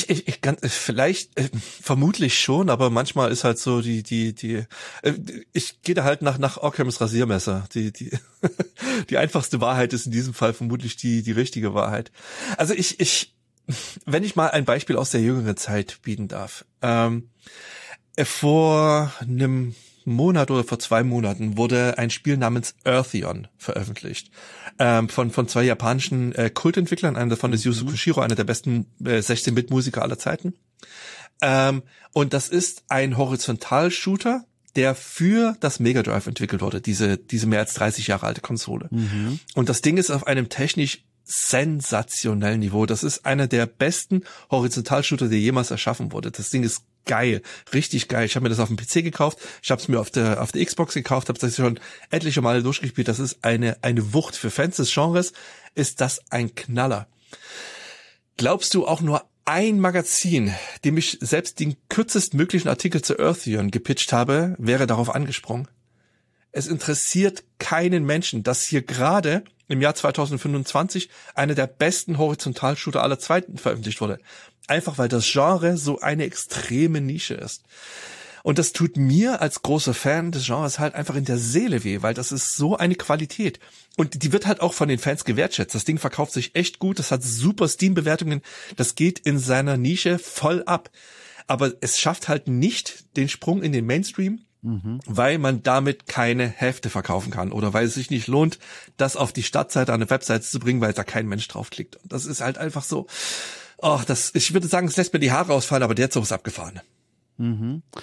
Vermutlich schon, aber manchmal ist halt so ich gehe da halt nach Ockhams Rasiermesser. Die einfachste Wahrheit ist in diesem Fall vermutlich die richtige Wahrheit. Also wenn ich mal ein Beispiel aus der jüngeren Zeit bieten darf. Vor einem Monat oder vor 2 Monaten wurde ein Spiel namens Eartheon veröffentlicht. Von 2 japanischen Kultentwicklern, einer davon ist Yuzo Koshiro, einer der besten 16-Bit-Musiker aller Zeiten. Und das ist ein Horizontal-Shooter, der für das Mega Drive entwickelt wurde, diese mehr als 30 Jahre alte Konsole. Und das Ding ist auf einem technisch sensationellen Niveau. Das ist einer der besten Horizontal-Shooter, der jemals erschaffen wurde. Das Ding ist geil, richtig geil. Ich habe mir das auf dem PC gekauft, ich habe es mir auf der Xbox gekauft, habe das schon etliche Male durchgespielt. Das ist eine Wucht. Für Fans des Genres ist das ein Knaller. Glaubst du auch nur ein Magazin, dem ich selbst den kürzestmöglichen Artikel zu Eartheon gepitcht habe, wäre darauf angesprungen? Es interessiert keinen Menschen, dass hier gerade im Jahr 2025 einer der besten Horizontal-Shooter aller Zeiten veröffentlicht wurde. Einfach weil das Genre so eine extreme Nische ist. Und das tut mir als großer Fan des Genres halt einfach in der Seele weh, weil das ist so eine Qualität. Und die wird halt auch von den Fans gewertschätzt. Das Ding verkauft sich echt gut, das hat super Steam-Bewertungen, das geht in seiner Nische voll ab. Aber es schafft halt nicht den Sprung in den Mainstream, weil man damit keine Hefte verkaufen kann oder weil es sich nicht lohnt, das auf die Startseite an eine Webseite zu bringen, weil da kein Mensch draufklickt. Und das ist halt einfach so, ich würde sagen, es lässt mir die Haare ausfallen, aber der Zug ist abgefahren.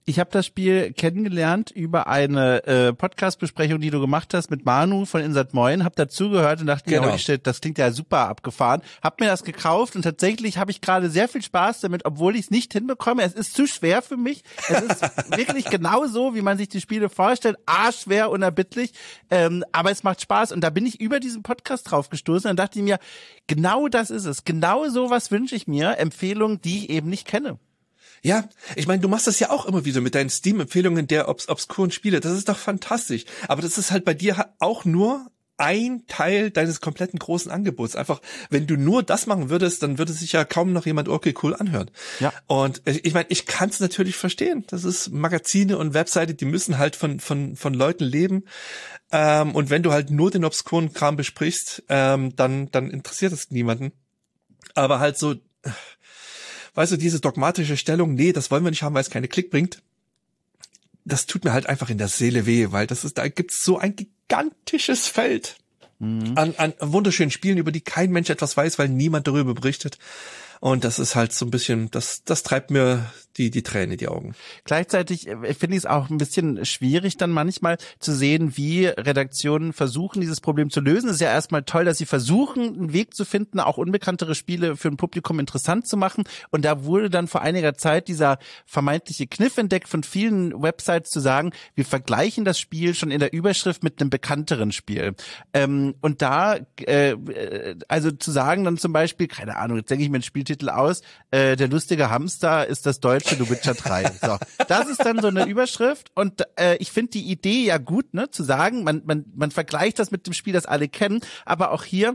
Ich habe das Spiel kennengelernt über eine Podcast-Besprechung, die du gemacht hast mit Manu von Insert Moin. Hab dazugehört und dachte, genau. Das klingt ja super abgefahren. Hab mir das gekauft und tatsächlich habe ich gerade sehr viel Spaß damit, obwohl ich es nicht hinbekomme. Es ist zu schwer für mich. Es ist wirklich genau so, wie man sich die Spiele vorstellt. Schwer, unerbittlich. Aber es macht Spaß. Und da bin ich über diesen Podcast drauf gestoßen und dachte ich mir, genau das ist es. Genau sowas wünsche ich mir. Empfehlungen, die ich eben nicht kenne. Ja, ich meine, du machst das ja auch immer wieder mit deinen Steam-Empfehlungen der obskuren Spiele. Das ist doch fantastisch. Aber das ist halt bei dir auch nur ein Teil deines kompletten großen Angebots. Einfach, wenn du nur das machen würdest, dann würde sich ja kaum noch jemand okay cool anhören. Ja. Und ich meine, ich kann es natürlich verstehen. Das ist Magazine und Webseite, die müssen halt von Leuten leben. Und wenn du halt nur den obskuren Kram besprichst, dann interessiert es niemanden. Aber halt so, weißt du, diese dogmatische Stellung, nee, das wollen wir nicht haben, weil es keine Klick bringt, das tut mir halt einfach in der Seele weh, weil da gibt's so ein gigantisches Feld an wunderschönen Spielen, über die kein Mensch etwas weiß, weil niemand darüber berichtet. Und das ist halt so ein bisschen, das treibt mir die Tränen in die Augen. Gleichzeitig finde ich es auch ein bisschen schwierig, dann manchmal zu sehen, wie Redaktionen versuchen, dieses Problem zu lösen. Es ist ja erstmal toll, dass sie versuchen, einen Weg zu finden, auch unbekanntere Spiele für ein Publikum interessant zu machen. Und da wurde dann vor einiger Zeit dieser vermeintliche Kniff entdeckt von vielen Websites zu sagen, wir vergleichen das Spiel schon in der Überschrift mit einem bekannteren Spiel. Und da, also zu sagen dann zum Beispiel, keine Ahnung, jetzt denke ich mir einen Spieltitel aus, der lustige Hamster ist das deutsche The Witcher 3. So, das ist dann so eine Überschrift und ich finde die Idee ja gut, ne, zu sagen, man vergleicht das mit dem Spiel, das alle kennen, aber auch hier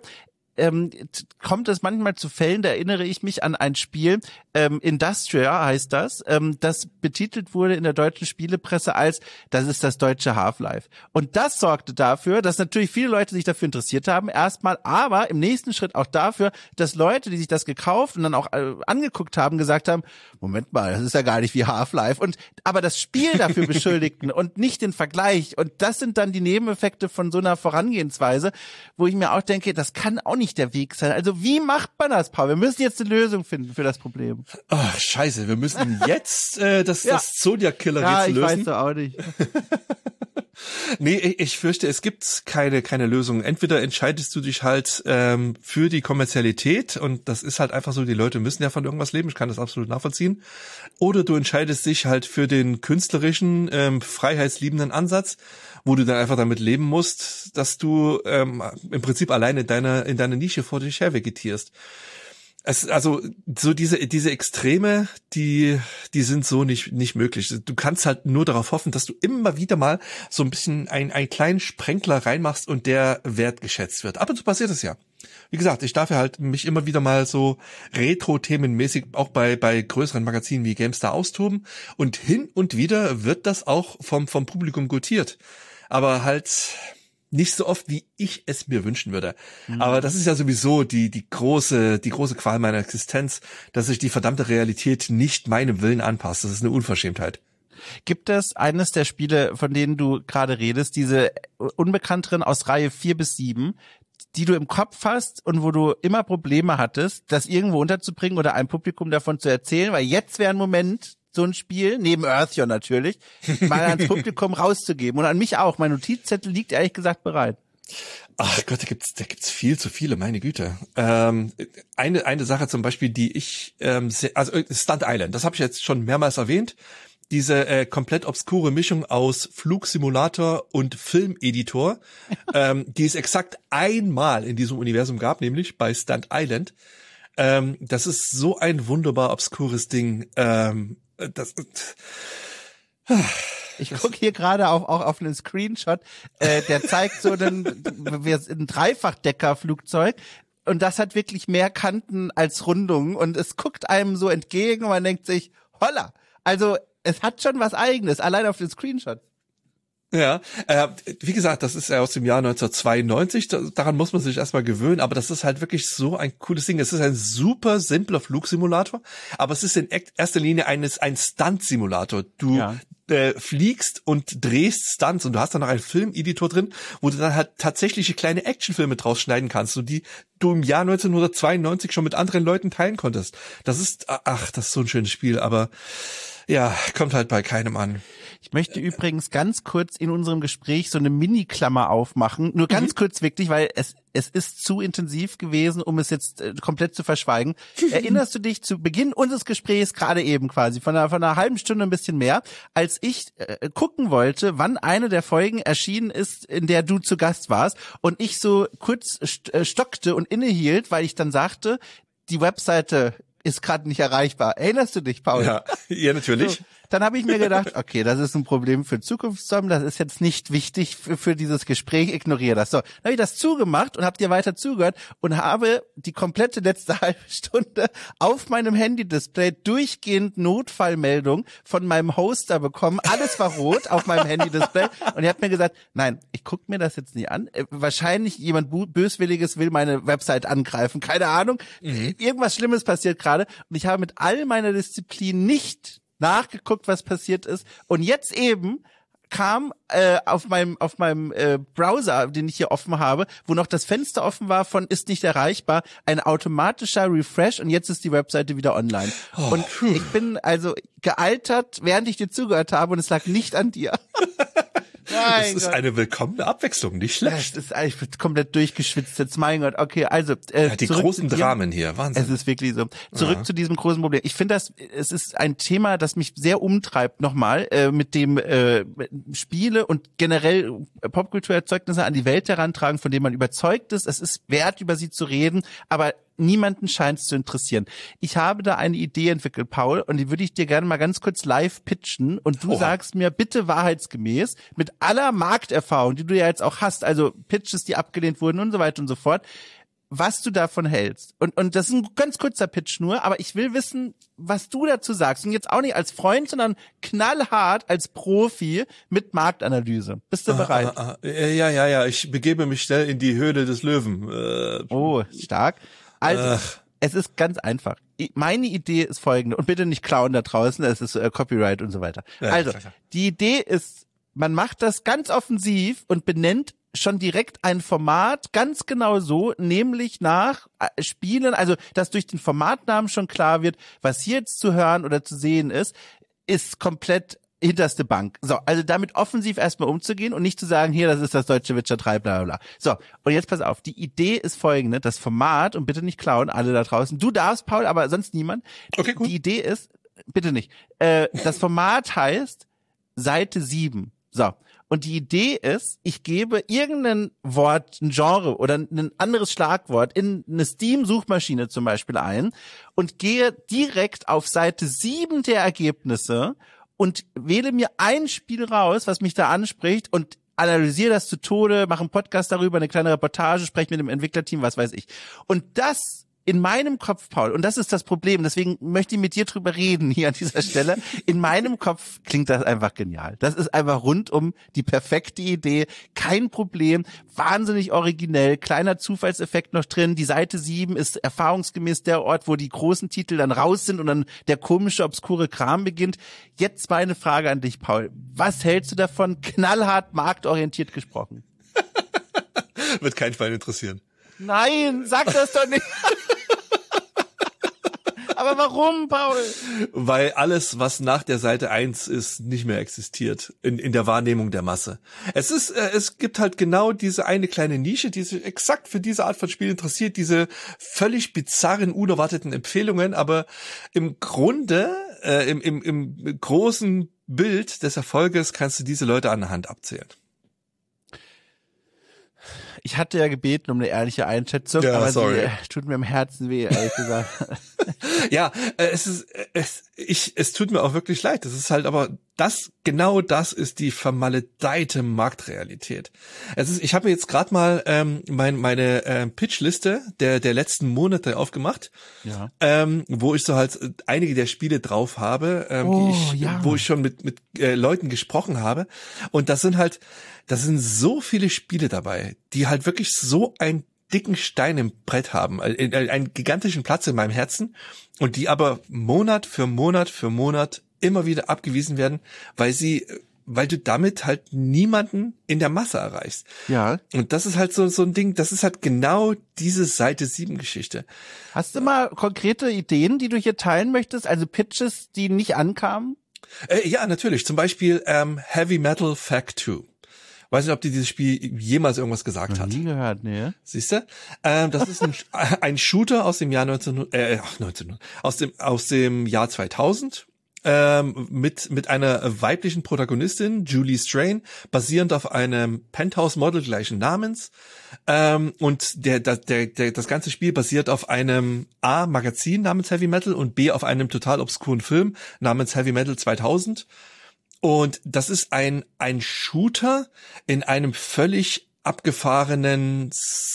kommt es manchmal zu Fällen, da erinnere ich mich an ein Spiel, Industria heißt das betitelt wurde in der deutschen Spielepresse als, das ist das deutsche Half-Life. Und das sorgte dafür, dass natürlich viele Leute sich dafür interessiert haben, erstmal, aber im nächsten Schritt auch dafür, dass Leute, die sich das gekauft und dann auch angeguckt haben, gesagt haben, Moment mal, das ist ja gar nicht wie Half-Life. Aber das Spiel dafür beschuldigten und nicht den Vergleich. Und das sind dann die Nebeneffekte von so einer Vorangehensweise, wo ich mir auch denke, das kann auch nicht der Weg sein. Also wie macht man das, Paul? Wir müssen jetzt eine Lösung finden für das Problem. Oh, scheiße, wir müssen jetzt das Zodiac-Killer-Rätsel lösen. Ja, ich weiß doch auch nicht. Nee, ich fürchte, es gibt keine Lösung. Entweder entscheidest du dich halt für die Kommerzialität und das ist halt einfach so, die Leute müssen ja von irgendwas leben, ich kann das absolut nachvollziehen. Oder du entscheidest dich halt für den künstlerischen, freiheitsliebenden Ansatz, wo du dann einfach damit leben musst, dass du im Prinzip alleine in deiner Nische vor dich her vegetierst. Also so diese Extreme, die sind so nicht möglich. Du kannst halt nur darauf hoffen, dass du immer wieder mal so ein bisschen einen kleinen Sprenkler reinmachst und der wertgeschätzt wird. Ab und zu passiert es ja. Wie gesagt, ich darf ja halt mich immer wieder mal so Retro-Themenmäßig auch bei größeren Magazinen wie GameStar austoben und hin und wieder wird das auch vom Publikum gutiert. Aber halt nicht so oft, wie ich es mir wünschen würde. Aber das ist ja sowieso die große Qual meiner Existenz, dass sich die verdammte Realität nicht meinem Willen anpasst. Das ist eine Unverschämtheit. Gibt es eines der Spiele, von denen du gerade redest, diese Unbekannteren aus Reihe 4 bis 7, die du im Kopf hast und wo du immer Probleme hattest, das irgendwo unterzubringen oder einem Publikum davon zu erzählen? Weil jetzt wäre ein Moment, so ein Spiel, neben Earthyon natürlich, mal ans Publikum rauszugeben und an mich auch. Mein Notizzettel liegt ehrlich gesagt bereit. Ach Gott, da gibt's viel zu viele, meine Güte. Eine Sache zum Beispiel, die ich, also Stunt Island, das habe ich jetzt schon mehrmals erwähnt. Diese komplett obskure Mischung aus Flugsimulator und Filmeditor, die es exakt einmal in diesem Universum gab, nämlich bei Stunt Island. Das ist so ein wunderbar obskures Ding. Ich gucke hier gerade auch auf einen Screenshot, der zeigt so ein Dreifachdecker-Flugzeug und das hat wirklich mehr Kanten als Rundungen und es guckt einem so entgegen und man denkt sich, holla, also es hat schon was Eigenes, allein auf den Screenshot. Ja, wie gesagt, das ist ja aus dem Jahr 1992, daran muss man sich erstmal gewöhnen, aber das ist halt wirklich so ein cooles Ding. Es ist ein super simpler Flugsimulator, aber es ist in erster Linie ein Stunt-Simulator. Du fliegst und drehst Stunts und du hast dann noch einen Filmeditor drin, wo du dann halt tatsächliche kleine Actionfilme draus schneiden kannst, und die du im Jahr 1992 schon mit anderen Leuten teilen konntest. Das ist so ein schönes Spiel, aber ja, kommt halt bei keinem an. Ich möchte übrigens ganz kurz in unserem Gespräch so eine Mini-Klammer aufmachen. Nur ganz kurz wirklich, weil es ist zu intensiv gewesen, um es jetzt komplett zu verschweigen. Erinnerst du dich zu Beginn unseres Gesprächs, gerade eben quasi, von einer halben Stunde ein bisschen mehr, als ich gucken wollte, wann eine der Folgen erschienen ist, in der du zu Gast warst, und ich so kurz stockte und innehielt, weil ich dann sagte, die Webseite ist gerade nicht erreichbar. Erinnerst du dich, Paul? Ja, natürlich. So, dann habe ich mir gedacht, okay, das ist ein Problem für Zukunftszommen, das ist jetzt nicht wichtig für dieses Gespräch, ignoriere das. So, dann habe ich das zugemacht und habe dir weiter zugehört und habe die komplette letzte halbe Stunde auf meinem Handy-Display durchgehend Notfallmeldung von meinem Hoster bekommen. Alles war rot auf meinem Handy-Display, und er hat mir gesagt, nein, ich gucke mir das jetzt nicht an. Wahrscheinlich jemand Böswilliges will meine Website angreifen, keine Ahnung. Irgendwas Schlimmes passiert gerade, und ich habe mit all meiner Disziplin nicht nachgeguckt, was passiert ist, und jetzt eben kam auf meinem Browser, den ich hier offen habe, wo noch das Fenster offen war von ist nicht erreichbar, ein automatischer Refresh, und jetzt ist die Webseite wieder online. Und ich bin also gealtert, während ich dir zugehört habe, und es lag nicht an dir. Das ist eine willkommene Abwechslung, nicht schlecht. Ich bin komplett durchgeschwitzt jetzt, mein Gott. Okay, also die großen Dramen hier, Wahnsinn. Es ist wirklich so. Zurück zu diesem großen Problem. Ich finde, es ist ein Thema, das mich sehr umtreibt, nochmal, mit dem Spiele und generell Popkulturerzeugnisse an die Welt herantragen, von denen man überzeugt ist. Es ist wert, über sie zu reden, aber niemanden scheint es zu interessieren. Ich habe da eine Idee entwickelt, Paul, und die würde ich dir gerne mal ganz kurz live pitchen, und du sagst mir bitte wahrheitsgemäß, mit aller Markterfahrung, die du ja jetzt auch hast, also Pitches, die abgelehnt wurden und so weiter und so fort, was du davon hältst. Und das ist ein ganz kurzer Pitch nur, aber ich will wissen, was du dazu sagst. Und jetzt auch nicht als Freund, sondern knallhart als Profi mit Marktanalyse. Bist du bereit? Ja, ich begebe mich schnell in die Höhle des Löwen. Stark. Also, es ist ganz einfach. Meine Idee ist folgende, und bitte nicht klauen da draußen, es ist Copyright und so weiter. Ja, also, klar. Die Idee ist, man macht das ganz offensiv und benennt schon direkt ein Format ganz genau so, nämlich nach Spielen, also dass durch den Formatnamen schon klar wird, was hier jetzt zu hören oder zu sehen ist komplett hinterste Bank. So, also damit offensiv erstmal umzugehen und nicht zu sagen, hier, das ist das deutsche Witcher 3, bla bla bla. So, und jetzt pass auf, die Idee ist folgende, das Format, und bitte nicht klauen, alle da draußen, du darfst, Paul, aber sonst niemand. Okay, cool. Die Idee ist, bitte nicht, das Format heißt Seite 7. So, und die Idee ist, ich gebe irgendein Wort, ein Genre oder ein anderes Schlagwort in eine Steam-Suchmaschine zum Beispiel ein und gehe direkt auf Seite 7 der Ergebnisse und wähle mir ein Spiel raus, was mich da anspricht, und analysiere das zu Tode, mache einen Podcast darüber, eine kleine Reportage, spreche mit dem Entwicklerteam, was weiß ich. Und das in meinem Kopf, Paul, und das ist das Problem, deswegen möchte ich mit dir drüber reden hier an dieser Stelle, in meinem Kopf klingt das einfach genial. Das ist einfach rundum die perfekte Idee, kein Problem, wahnsinnig originell, kleiner Zufallseffekt noch drin, die Seite 7 ist erfahrungsgemäß der Ort, wo die großen Titel dann raus sind und dann der komische, obskure Kram beginnt. Jetzt meine Frage an dich, Paul, was hältst du davon, knallhart marktorientiert gesprochen? Wird keinen Fall interessieren. Nein, sag das doch nicht. Aber warum, Paul? Weil alles, was nach der Seite 1 ist, nicht mehr existiert in der Wahrnehmung der Masse. Es gibt halt genau diese eine kleine Nische, die sich exakt für diese Art von Spiel interessiert, diese völlig bizarren, unerwarteten Empfehlungen, aber im Grunde, im großen Bild des Erfolges kannst du diese Leute an der Hand abzählen. Ich hatte ja gebeten um eine ehrliche Einschätzung, aber sie tut mir im Herzen weh, ehrlich gesagt. Ja, es tut mir auch wirklich leid. Das ist halt aber Genau das ist die vermaledeite Marktrealität. Ich habe jetzt gerade mal meine Pitchliste der letzten Monate aufgemacht, ja. Wo ich so halt einige der Spiele drauf habe, wo ich schon mit Leuten gesprochen habe. Und das sind so viele Spiele dabei, die halt wirklich so einen dicken Stein im Brett haben, einen gigantischen Platz in meinem Herzen und die aber Monat für Monat für Monat immer wieder abgewiesen werden, weil du damit halt niemanden in der Masse erreichst. Ja. Und das ist halt so ein Ding, das ist halt genau diese Seite 7 Geschichte. Hast du mal konkrete Ideen, die du hier teilen möchtest? Also Pitches, die nicht ankamen? Ja, natürlich. Zum Beispiel Heavy Metal Fact 2. Weiß nicht, ob dir dieses Spiel jemals irgendwas gesagt hat. Nie gehört, nee. Siehst du? Das ist ein Shooter aus dem Jahr aus dem Jahr 2000. Mit einer weiblichen Protagonistin, Julie Strain, basierend auf einem Penthouse-Model gleichen Namens. Und das ganze Spiel basiert auf einem A-Magazin namens Heavy Metal und B auf einem total obskuren Film namens Heavy Metal 2000. Und das ist ein Shooter in einem völlig abgefahrenen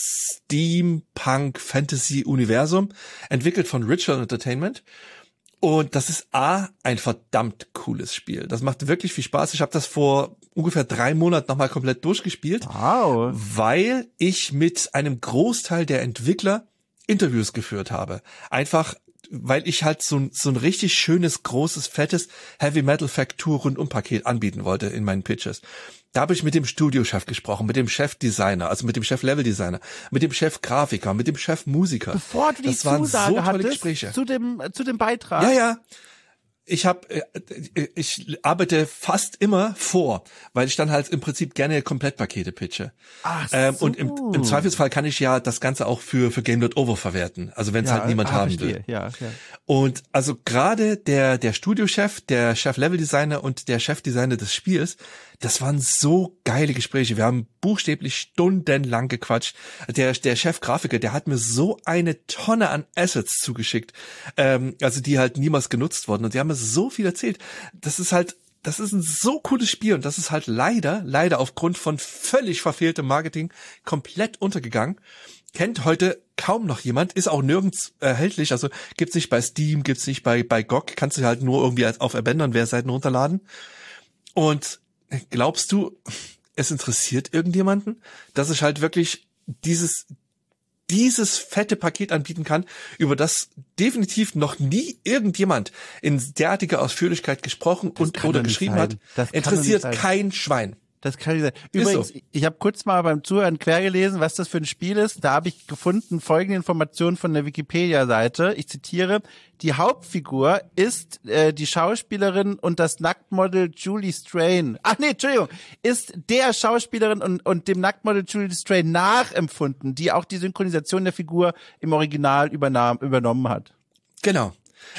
Steampunk-Fantasy-Universum, entwickelt von Ritual Entertainment. Und das ist ein verdammt cooles Spiel. Das macht wirklich viel Spaß. Ich habe das vor ungefähr 3 Monaten nochmal komplett durchgespielt, wow, weil ich mit einem Großteil der Entwickler Interviews geführt habe. Einfach, weil ich halt so ein richtig schönes, großes, fettes Heavy Metal Factur Rundum-Paket anbieten wollte in meinen Pitches. Da habe ich mit dem Studiochef gesprochen, mit dem Chefdesigner, also mit dem Chef-Level-Designer, mit dem Chef-Grafiker, mit dem Chef-Musiker. Bevor du die Zusage hattest zu dem Beitrag. Ja. Ich arbeite fast immer vor, weil ich dann halt im Prinzip gerne Komplettpakete pitche. Ach so. Und im Zweifelsfall kann ich ja das Ganze auch für Game.over verwerten. Also wenn es halt niemand haben will. Ja. Und also gerade der Studiochef, der Chef-Level-Designer und der Chefdesigner des Spiels, das waren so geile Gespräche. Wir haben buchstäblich stundenlang gequatscht. Der Chef-Grafiker, der hat mir so eine Tonne an Assets zugeschickt, also die halt niemals genutzt wurden. Und die haben mir so viel erzählt. Das ist ein so cooles Spiel und das ist halt leider aufgrund von völlig verfehltem Marketing komplett untergegangen. Kennt heute kaum noch jemand, ist auch nirgends erhältlich, also gibt's nicht bei Steam, gibt's nicht bei GOG, kannst du halt nur irgendwie auf Abandonware-Seiten runterladen. Und glaubst du, es interessiert irgendjemanden, dass ich halt wirklich dieses fette Paket anbieten kann, über das definitiv noch nie irgendjemand in derartiger Ausführlichkeit gesprochen oder geschrieben hat? Interessiert kein Schwein. Das kann nicht sein. Übrigens, ich habe kurz mal beim Zuhören quer gelesen, was das für ein Spiel ist. Da habe ich gefunden folgende Informationen von der Wikipedia-Seite. Ich zitiere: Die Hauptfigur ist die Schauspielerin und das Nacktmodel Julie Strain. Ist der Schauspielerin und dem Nacktmodel Julie Strain nachempfunden, die auch die Synchronisation der Figur im Original übernommen hat. Genau.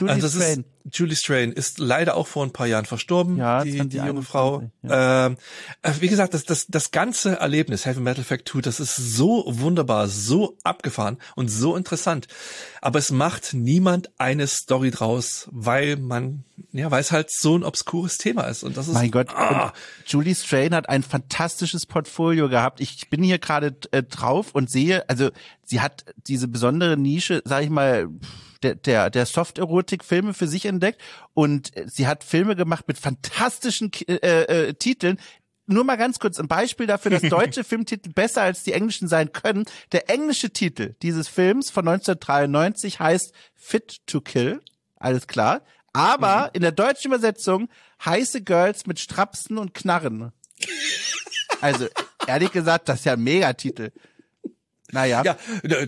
Julie Strain ist leider auch vor ein paar Jahren verstorben, ja, die junge Frau. Ja. Wie gesagt, das ganze Erlebnis Heavy Metal Fact 2, das ist so wunderbar, so abgefahren und so interessant. Aber es macht niemand eine Story draus, weil es halt so ein obskures Thema ist. Und das ist, mein Gott, und Julie Strain hat ein fantastisches Portfolio gehabt. Ich bin hier gerade drauf und sehe, also sie hat diese besondere Nische, sag ich mal, der Soft-Erotik-Filme für sich entdeckt und sie hat Filme gemacht mit fantastischen Titeln. Nur mal ganz kurz ein Beispiel dafür, dass deutsche Filmtitel besser als die englischen sein können. Der englische Titel dieses Films von 1993 heißt Fit to Kill, alles klar. Aber in der deutschen Übersetzung heiße Girls mit Strapsen und Knarren. Also ehrlich gesagt, das ist ja ein Megatitel. Naja. Ja,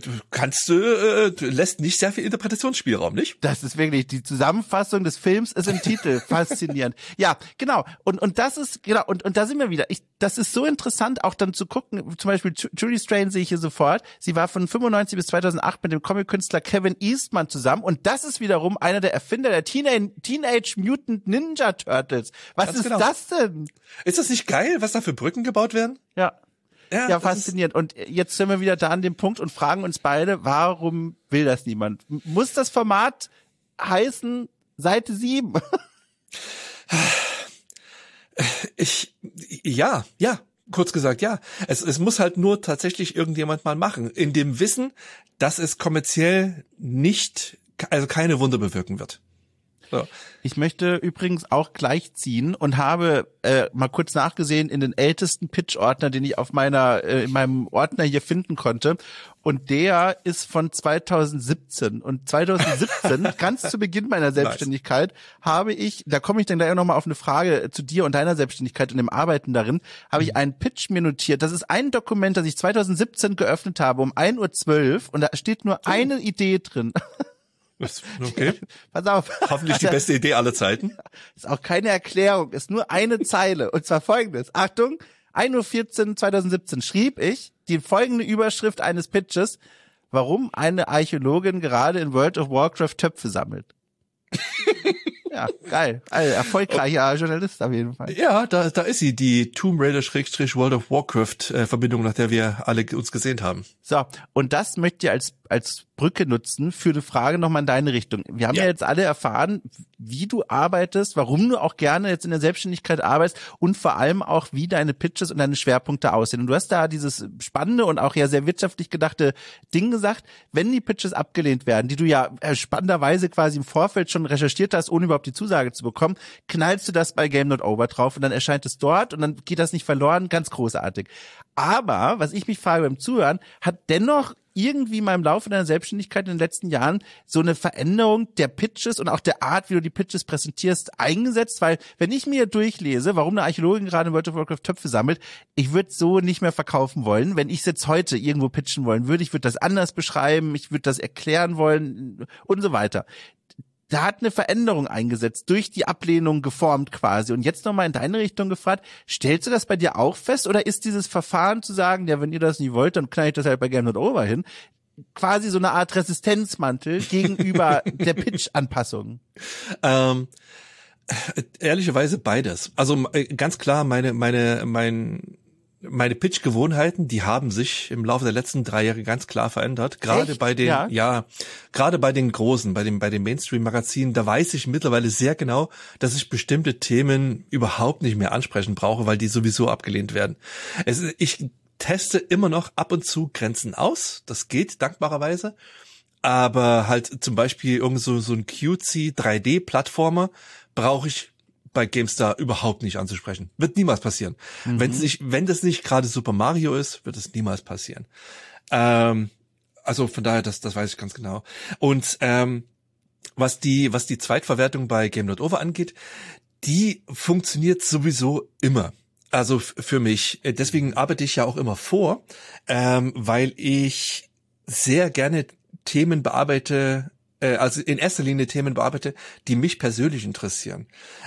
lässt nicht sehr viel Interpretationsspielraum, nicht? Das ist wirklich, die Zusammenfassung des Films ist im Titel. Faszinierend. Ja, genau. Und das ist, genau, und da sind wir wieder. Das ist so interessant, auch dann zu gucken, zum Beispiel Julie Strain sehe ich hier sofort. Sie war von 95 bis 2008 mit dem Comic-Künstler Kevin Eastman zusammen und das ist wiederum einer der Erfinder der Teenage Mutant Ninja Turtles. Was Ganz ist genau. Das denn? Ist das nicht geil, was da für Brücken gebaut werden? Ja, faszinierend. Und jetzt sind wir wieder da an dem Punkt und fragen uns beide, warum will das niemand? Muss das Format heißen Seite 7? Ja, kurz gesagt, ja. Es muss halt nur tatsächlich irgendjemand mal machen, in dem Wissen, dass es kommerziell keine Wunder bewirken wird. So. Ich möchte übrigens auch gleichziehen und habe mal kurz nachgesehen in den ältesten Pitch-Ordner, den ich auf in meinem Ordner hier finden konnte. Und der ist von 2017. Und 2017, ganz zu Beginn meiner Selbstständigkeit, habe ich, da komme ich dann gleich nochmal auf eine Frage zu dir und deiner Selbstständigkeit und dem Arbeiten darin, habe ich einen Pitch mir notiert. Das ist ein Dokument, das ich 2017 geöffnet habe um 1:12 Uhr und da steht nur eine Idee drin. Okay. Pass auf. Hoffentlich die beste Idee aller Zeiten. Ist auch keine Erklärung, ist nur eine Zeile. Und zwar folgendes. Achtung, 1:14 Uhr 2017 schrieb ich die folgende Überschrift eines Pitches: Warum eine Archäologin gerade in World of Warcraft Töpfe sammelt. Ja, geil. Also, erfolgreicher Journalist auf jeden Fall. Ja, da ist sie, die Tomb Raider / World of Warcraft Verbindung, nach der wir alle uns gesehnt haben. So, und das möchte ich als Brücke nutzen für eine Frage nochmal in deine Richtung. Wir haben ja jetzt alle erfahren, wie du arbeitest, warum du auch gerne jetzt in der Selbstständigkeit arbeitest und vor allem auch, wie deine Pitches und deine Schwerpunkte aussehen. Und du hast da dieses spannende und auch ja sehr wirtschaftlich gedachte Ding gesagt, wenn die Pitches abgelehnt werden, die du ja spannenderweise quasi im Vorfeld schon recherchiert hast, ohne überhaupt die Zusage zu bekommen, knallst du das bei Game Not Over drauf und dann erscheint es dort und dann geht das nicht verloren, ganz großartig. Aber, was ich mich frage beim Zuhören, hat dennoch irgendwie mal im Laufe deiner Selbstständigkeit in den letzten Jahren so eine Veränderung der Pitches und auch der Art, wie du die Pitches präsentierst, eingesetzt? Weil, wenn ich mir durchlese, warum eine Archäologin gerade in World of Warcraft Töpfe sammelt, ich würde so nicht mehr verkaufen wollen. Wenn ich es jetzt heute irgendwo pitchen wollen würde, ich würde das anders beschreiben, ich würde das erklären wollen und so weiter. Da hat eine Veränderung eingesetzt, durch die Ablehnung geformt quasi. Und jetzt nochmal in deine Richtung gefragt, stellst du das bei dir auch fest oder ist dieses Verfahren zu sagen, ja, wenn ihr das nicht wollt, dann knall ich das halt bei Game Not Over hin, quasi so eine Art Resistenzmantel gegenüber der Pitch-Anpassung? Ehrlicherweise beides. Also ganz klar, meine Pitch-Gewohnheiten, die haben sich im Laufe der letzten 3 Jahre ganz klar verändert. Gerade bei den, gerade bei den großen, bei den Mainstream-Magazinen, da weiß ich mittlerweile sehr genau, dass ich bestimmte Themen überhaupt nicht mehr ansprechen brauche, weil die sowieso abgelehnt werden. Ich teste immer noch ab und zu Grenzen aus. Das geht dankbarerweise. Aber halt zum Beispiel irgend so ein cutesy 3D-Plattformer brauche ich bei GameStar überhaupt nicht anzusprechen. Wird niemals passieren. Wenn das nicht gerade Super Mario ist, wird es niemals passieren. Also von daher, das weiß ich ganz genau. Und was die Zweitverwertung bei Game Not Over angeht, die funktioniert sowieso immer. Also für mich. Deswegen arbeite ich ja auch immer vor, weil ich sehr gerne Themen bearbeite, also in erster Linie Themen bearbeite, die mich persönlich interessieren.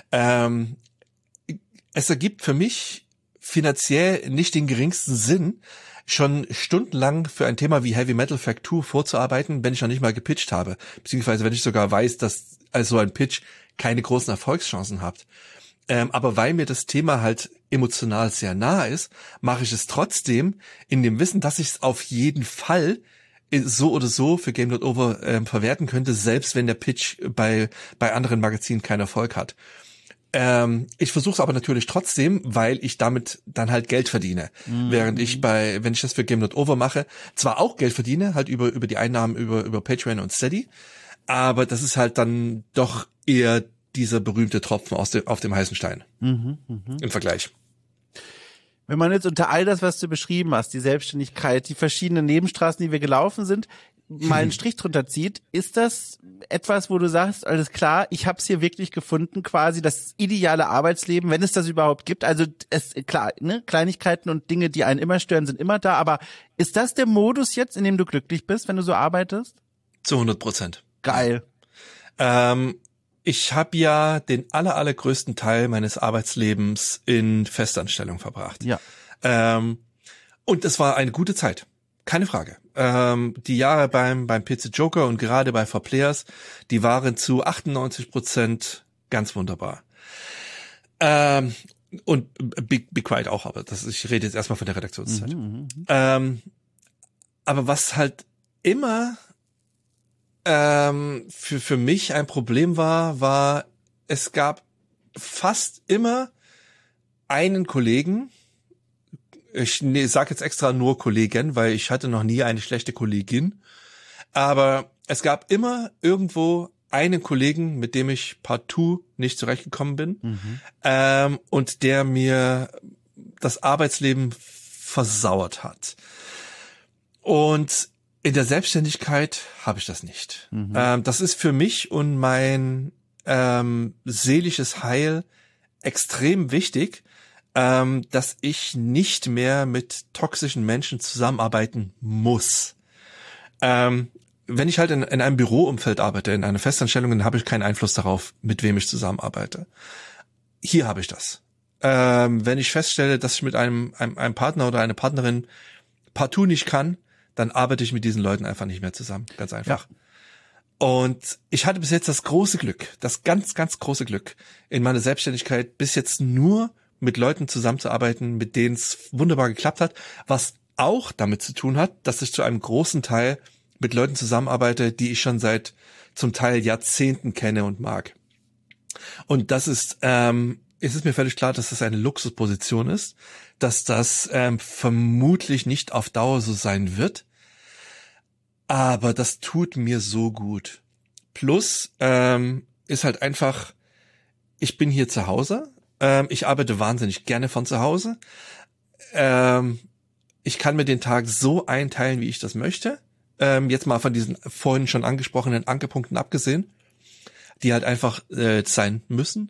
Es ergibt für mich finanziell nicht den geringsten Sinn, schon stundenlang für ein Thema wie Heavy Metal Fact 2 vorzuarbeiten, wenn ich noch nicht mal gepitcht habe. Beziehungsweise wenn ich sogar weiß, dass also ein Pitch keine großen Erfolgschancen hat. Aber weil mir das Thema halt emotional sehr nah ist, mache ich es trotzdem in dem Wissen, dass ich es auf jeden Fall so oder so für Game Not Over verwerten könnte, selbst wenn der Pitch bei anderen Magazinen keinen Erfolg hat. Ich versuche es aber natürlich trotzdem, weil ich damit dann halt Geld verdiene. Während ich wenn ich das für Game Not Over mache, zwar auch Geld verdiene, halt über die Einnahmen über Patreon und Steady, aber das ist halt dann doch eher dieser berühmte Tropfen auf dem heißen Stein. Im Vergleich. Wenn man jetzt unter all das, was du beschrieben hast, die Selbstständigkeit, die verschiedenen Nebenstraßen, die wir gelaufen sind, mal einen Strich drunter zieht, ist das etwas, wo du sagst, alles klar, ich habe es hier wirklich gefunden, quasi das ideale Arbeitsleben, wenn es das überhaupt gibt. Also klar, ne, Kleinigkeiten und Dinge, die einen immer stören, sind immer da, aber ist das der Modus jetzt, in dem du glücklich bist, wenn du so arbeitest? Zu 100%. Geil. Ich habe ja den allergrößten Teil meines Arbeitslebens in Festanstellung verbracht. Ja. Und es war eine gute Zeit. Keine Frage. Die Jahre beim PC Joker und gerade bei 4Players, die waren zu 98% ganz wunderbar. Und Be Quiet auch, aber ich rede jetzt erstmal von der Redaktionszeit. Aber was halt immer für mich ein Problem war, es gab fast immer einen Kollegen, ich sage jetzt extra nur Kollegen, weil ich hatte noch nie eine schlechte Kollegin, aber es gab immer irgendwo einen Kollegen, mit dem ich partout nicht zurechtgekommen bin, und der mir das Arbeitsleben versauert hat. Und in der Selbstständigkeit habe ich das nicht. Das ist für mich und mein seelisches Heil extrem wichtig, dass ich nicht mehr mit toxischen Menschen zusammenarbeiten muss. Wenn ich halt in einem Büroumfeld arbeite, in einer Festanstellung, dann habe ich keinen Einfluss darauf, mit wem ich zusammenarbeite. Hier habe ich das. Wenn ich feststelle, dass ich mit einem Partner oder einer Partnerin partout nicht kann, dann arbeite ich mit diesen Leuten einfach nicht mehr zusammen. Ganz einfach. Ja. Und ich hatte bis jetzt das große Glück, das ganz, ganz große Glück, in meiner Selbstständigkeit bis jetzt nur mit Leuten zusammenzuarbeiten, mit denen es wunderbar geklappt hat, was auch damit zu tun hat, dass ich zu einem großen Teil mit Leuten zusammenarbeite, die ich schon seit zum Teil Jahrzehnten kenne und mag. Und das ist, es ist mir völlig klar, dass das eine Luxusposition ist, dass das vermutlich nicht auf Dauer so sein wird. Aber das tut mir so gut. Plus ist halt einfach, ich bin hier zu Hause. Ich arbeite wahnsinnig gerne von zu Hause. Ich kann mir den Tag so einteilen, wie ich das möchte. Jetzt mal von diesen vorhin schon angesprochenen Ankerpunkten abgesehen, die halt einfach sein müssen.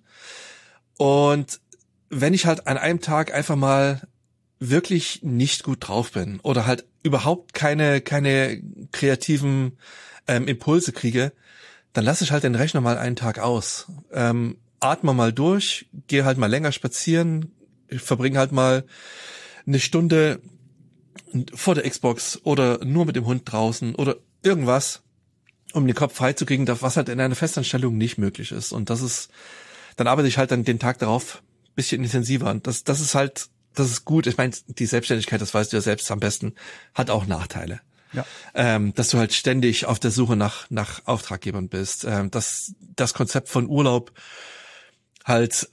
Und wenn ich halt an einem Tag einfach mal wirklich nicht gut drauf bin oder halt überhaupt keine kreativen Impulse kriege, dann lasse ich halt den Rechner mal einen Tag aus. Atme mal durch, gehe halt mal länger spazieren, verbringe halt mal eine Stunde vor der Xbox oder nur mit dem Hund draußen oder irgendwas, um den Kopf freizukriegen, was halt in einer Festanstellung nicht möglich ist. Und dann arbeite ich halt dann den Tag darauf ein bisschen intensiver. Und das ist gut. Ich meine, die Selbstständigkeit, das weißt du ja selbst am besten, hat auch Nachteile. Ja. Dass du halt ständig auf der Suche nach Auftraggebern bist. Dass das Konzept von Urlaub halt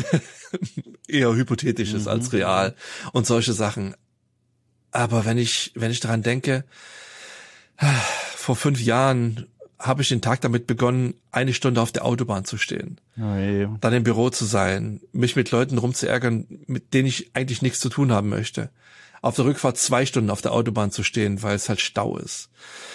eher hypothetisch ist als real und solche Sachen. Aber wenn ich daran denke, vor 5 Jahren habe ich den Tag damit begonnen, 1 Stunde auf der Autobahn zu stehen. Oh, dann im Büro zu sein, mich mit Leuten rumzuärgern, mit denen ich eigentlich nichts zu tun haben möchte. Auf der Rückfahrt 2 Stunden auf der Autobahn zu stehen, weil es halt Stau ist.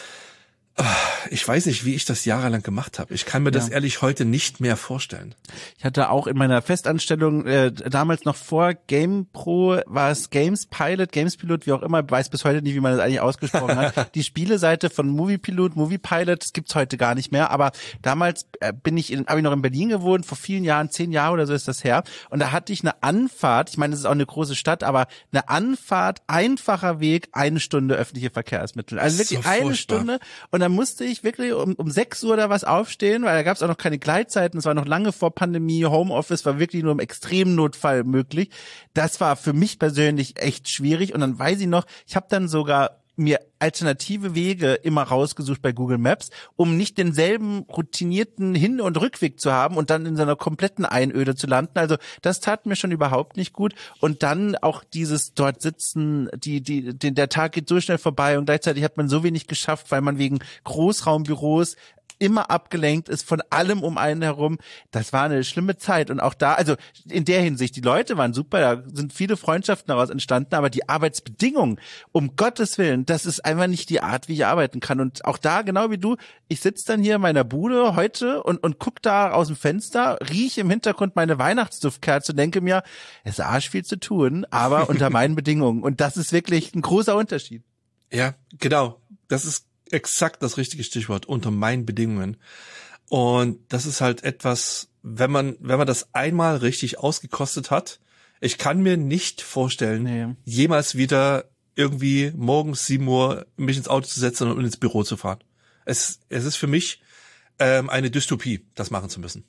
Ich weiß nicht, wie ich das jahrelang gemacht habe. Ich kann mir das ehrlich heute nicht mehr vorstellen. Ich hatte auch in meiner Festanstellung, damals noch vor GamePro, war es Gamespilot, wie auch immer, weiß bis heute nicht, wie man das eigentlich ausgesprochen hat. Die Spieleseite von Moviepilot, Moviepilot, das gibt's heute gar nicht mehr, aber damals habe ich noch in Berlin gewohnt, vor vielen Jahren, 10 Jahre oder so ist das her, und da hatte ich eine Anfahrt, ich meine, das ist auch eine große Stadt, aber eine Anfahrt, einfacher Weg, 1 Stunde öffentliche Verkehrsmittel. Also wirklich eine Stunde, und dann musste ich wirklich um 6 Uhr da was aufstehen, weil da gab es auch noch keine Gleitzeiten, es war noch lange vor Pandemie, Homeoffice war wirklich nur im Extremnotfall möglich. Das war für mich persönlich echt schwierig, und dann weiß ich noch, ich habe dann sogar mir alternative Wege immer rausgesucht bei Google Maps, um nicht denselben routinierten Hin- und Rückweg zu haben und dann in so einer kompletten Einöde zu landen. Also das tat mir schon überhaupt nicht gut. Und dann auch dieses dort sitzen, der Tag geht so schnell vorbei und gleichzeitig hat man so wenig geschafft, weil man wegen Großraumbüros immer abgelenkt ist von allem um einen herum. Das war eine schlimme Zeit. Und auch da, also in der Hinsicht, die Leute waren super, da sind viele Freundschaften daraus entstanden, aber die Arbeitsbedingungen, um Gottes Willen, das ist einfach nicht die Art, wie ich arbeiten kann. Und auch da, genau wie du, ich sitze dann hier in meiner Bude heute und guck da aus dem Fenster, rieche im Hintergrund meine Weihnachtsduftkerze und denke mir, es ist arsch viel zu tun, aber unter meinen Bedingungen. Und das ist wirklich ein großer Unterschied. Ja, genau. Das ist exakt das richtige Stichwort, unter meinen Bedingungen. Und das ist halt etwas, wenn man das einmal richtig ausgekostet hat, ich kann mir nicht vorstellen, jemals wieder irgendwie morgens 7 Uhr mich ins Auto zu setzen und ins Büro zu fahren. Es ist für mich eine Dystopie, das machen zu müssen.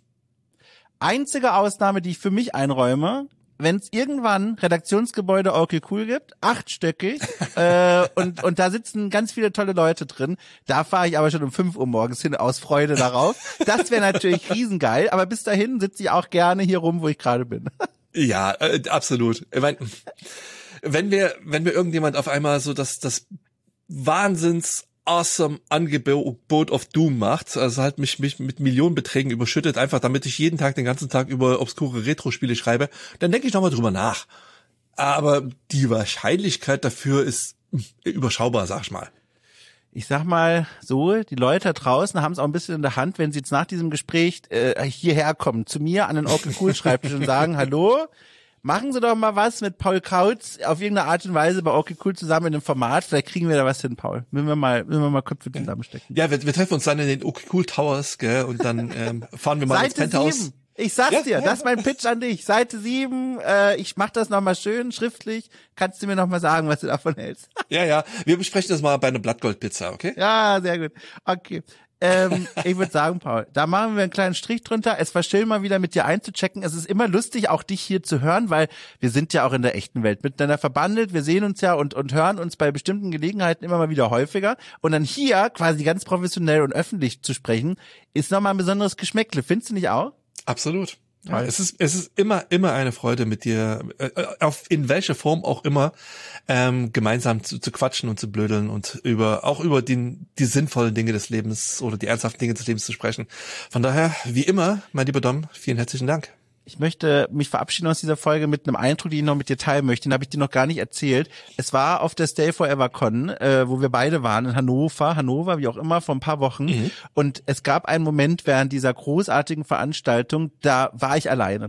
Einzige Ausnahme, die ich für mich einräume, wenn es irgendwann Redaktionsgebäude okay cool gibt, 8-stöckig, und da sitzen ganz viele tolle Leute drin, da fahre ich aber schon um 5 Uhr morgens hin aus Freude darauf. Das wäre natürlich riesengeil, aber bis dahin sitze ich auch gerne hier rum, wo ich gerade bin. Ja, absolut. Ich mein, wenn wir irgendjemand auf einmal so das Wahnsinns awesome Angebot of Doom macht, also halt mich mit Millionenbeträgen überschüttet, einfach damit ich jeden Tag, den ganzen Tag über obskure Retro-Spiele schreibe, dann denke ich nochmal drüber nach. Aber die Wahrscheinlichkeit dafür ist überschaubar, sag ich mal. Ich sag mal so, die Leute da draußen haben es auch ein bisschen in der Hand, wenn sie jetzt nach diesem Gespräch hierher kommen, zu mir an den Okay Cool Schreibtisch und sagen, hallo, machen Sie doch mal was mit Paul Kautz auf irgendeine Art und Weise bei Okay Cool zusammen in einem Format. Vielleicht kriegen wir da was hin, Paul. Müssen wir mal Köpfe zusammenstecken. Ja, wir treffen uns dann in den Okay Cool Towers, gell, und dann fahren wir mal ins Penthouse. 7. Ich sag's dir, das ist mein Pitch an dich. Seite 7, ich mach das nochmal schön, schriftlich. Kannst du mir nochmal sagen, was du davon hältst? Ja, wir besprechen das mal bei einer Blattgoldpizza, okay? Ja, sehr gut. Okay. Ich würde sagen, Paul, da machen wir einen kleinen Strich drunter. Es war schön, mal wieder mit dir einzuchecken. Es ist immer lustig, auch dich hier zu hören, weil wir sind ja auch in der echten Welt miteinander verbandelt. Wir sehen uns ja und hören uns bei bestimmten Gelegenheiten immer mal wieder häufiger. Und dann hier quasi ganz professionell und öffentlich zu sprechen, ist nochmal ein besonderes Geschmäckle. Findest du nicht auch? Absolut. Ja, es ist immer eine Freude mit dir, in welcher Form auch immer, gemeinsam zu quatschen und zu blödeln und auch über die sinnvollen Dinge des Lebens oder die ernsthaften Dinge des Lebens zu sprechen. Von daher, wie immer, mein lieber Dom, vielen herzlichen Dank. Ich möchte mich verabschieden aus dieser Folge mit einem Eindruck, den ich noch mit dir teilen möchte. Den habe ich dir noch gar nicht erzählt. Es war auf der Stay Forever Con, wo wir beide waren, in Hannover, wie auch immer, vor ein paar Wochen. Mhm. Und es gab einen Moment während dieser großartigen Veranstaltung, da war ich alleine.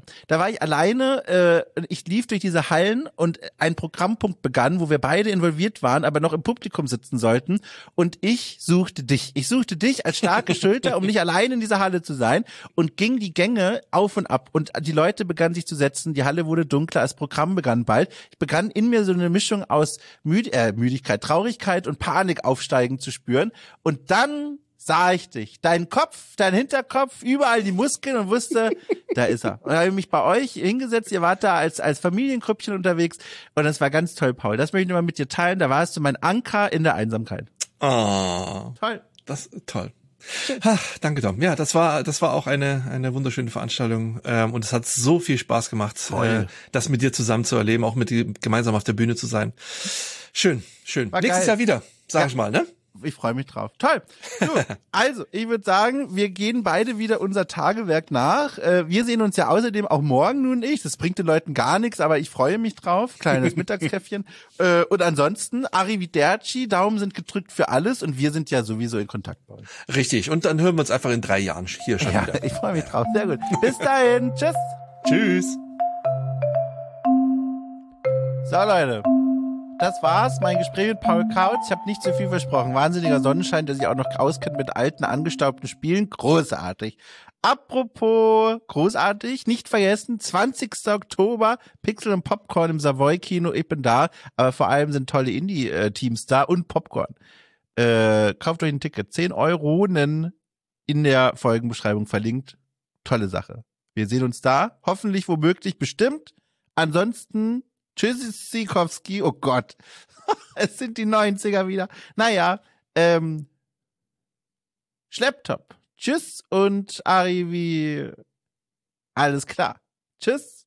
Ich lief durch diese Hallen und ein Programmpunkt begann, wo wir beide involviert waren, aber noch im Publikum sitzen sollten. Und ich suchte dich. Ich suchte dich als starke Schulter, um nicht alleine in dieser Halle zu sein, und ging die Gänge auf und ab. Und die Leute begannen sich zu setzen, die Halle wurde dunkler, das Programm begann bald. Ich begann in mir so eine Mischung aus Müdigkeit, Traurigkeit und Panik aufsteigen zu spüren. Und dann sah ich dich, dein Kopf, dein Hinterkopf, überall die Muskeln, und wusste, da ist er. Und dann habe ich mich bei euch hingesetzt, ihr wart da als Familiengrüppchen unterwegs, und das war ganz toll, Paul. Das möchte ich mal mit dir teilen, da warst du mein Anker in der Einsamkeit. Oh, toll. Das ist toll. Ach, danke, Dom. Ja, das war auch eine wunderschöne Veranstaltung, und es hat so viel Spaß gemacht, das mit dir zusammen zu erleben, auch mit dir gemeinsam auf der Bühne zu sein. Schön. War Nächstes geil. Jahr wieder, sag ich mal, ne? Ich freue mich drauf. Toll. So, also, ich würde sagen, wir gehen beide wieder unser Tagewerk nach. Wir sehen uns ja außerdem auch morgen, nun ich. Das bringt den Leuten gar nichts, aber ich freue mich drauf. Kleines Mittagskäffchen. Und ansonsten, Arrivederci, Daumen sind gedrückt für alles, und wir sind ja sowieso in Kontakt bei euch. Richtig. Und dann hören wir uns einfach in 3 Jahren hier schon wieder. Ich freue mich drauf. Sehr gut. Bis dahin. Tschüss. Tschüss. So, Leute. Das war's, mein Gespräch mit Paul Kautz. Ich habe nicht zu viel versprochen. Wahnsinniger Sonnenschein, der sich auch noch auskennt mit alten, angestaubten Spielen. Großartig. Apropos großartig, nicht vergessen, 20. Oktober, Pixel und Popcorn im Savoy-Kino. Ich bin da, aber vor allem sind tolle Indie-Teams da und Popcorn. Kauft euch ein Ticket. 10 € in der Folgenbeschreibung verlinkt. Tolle Sache. Wir sehen uns da. Hoffentlich, womöglich, bestimmt. Ansonsten Tschüssikowski, oh Gott. Es sind die 90er wieder. Naja, Schlepptop. Tschüss und Arrivi. Alles klar. Tschüss.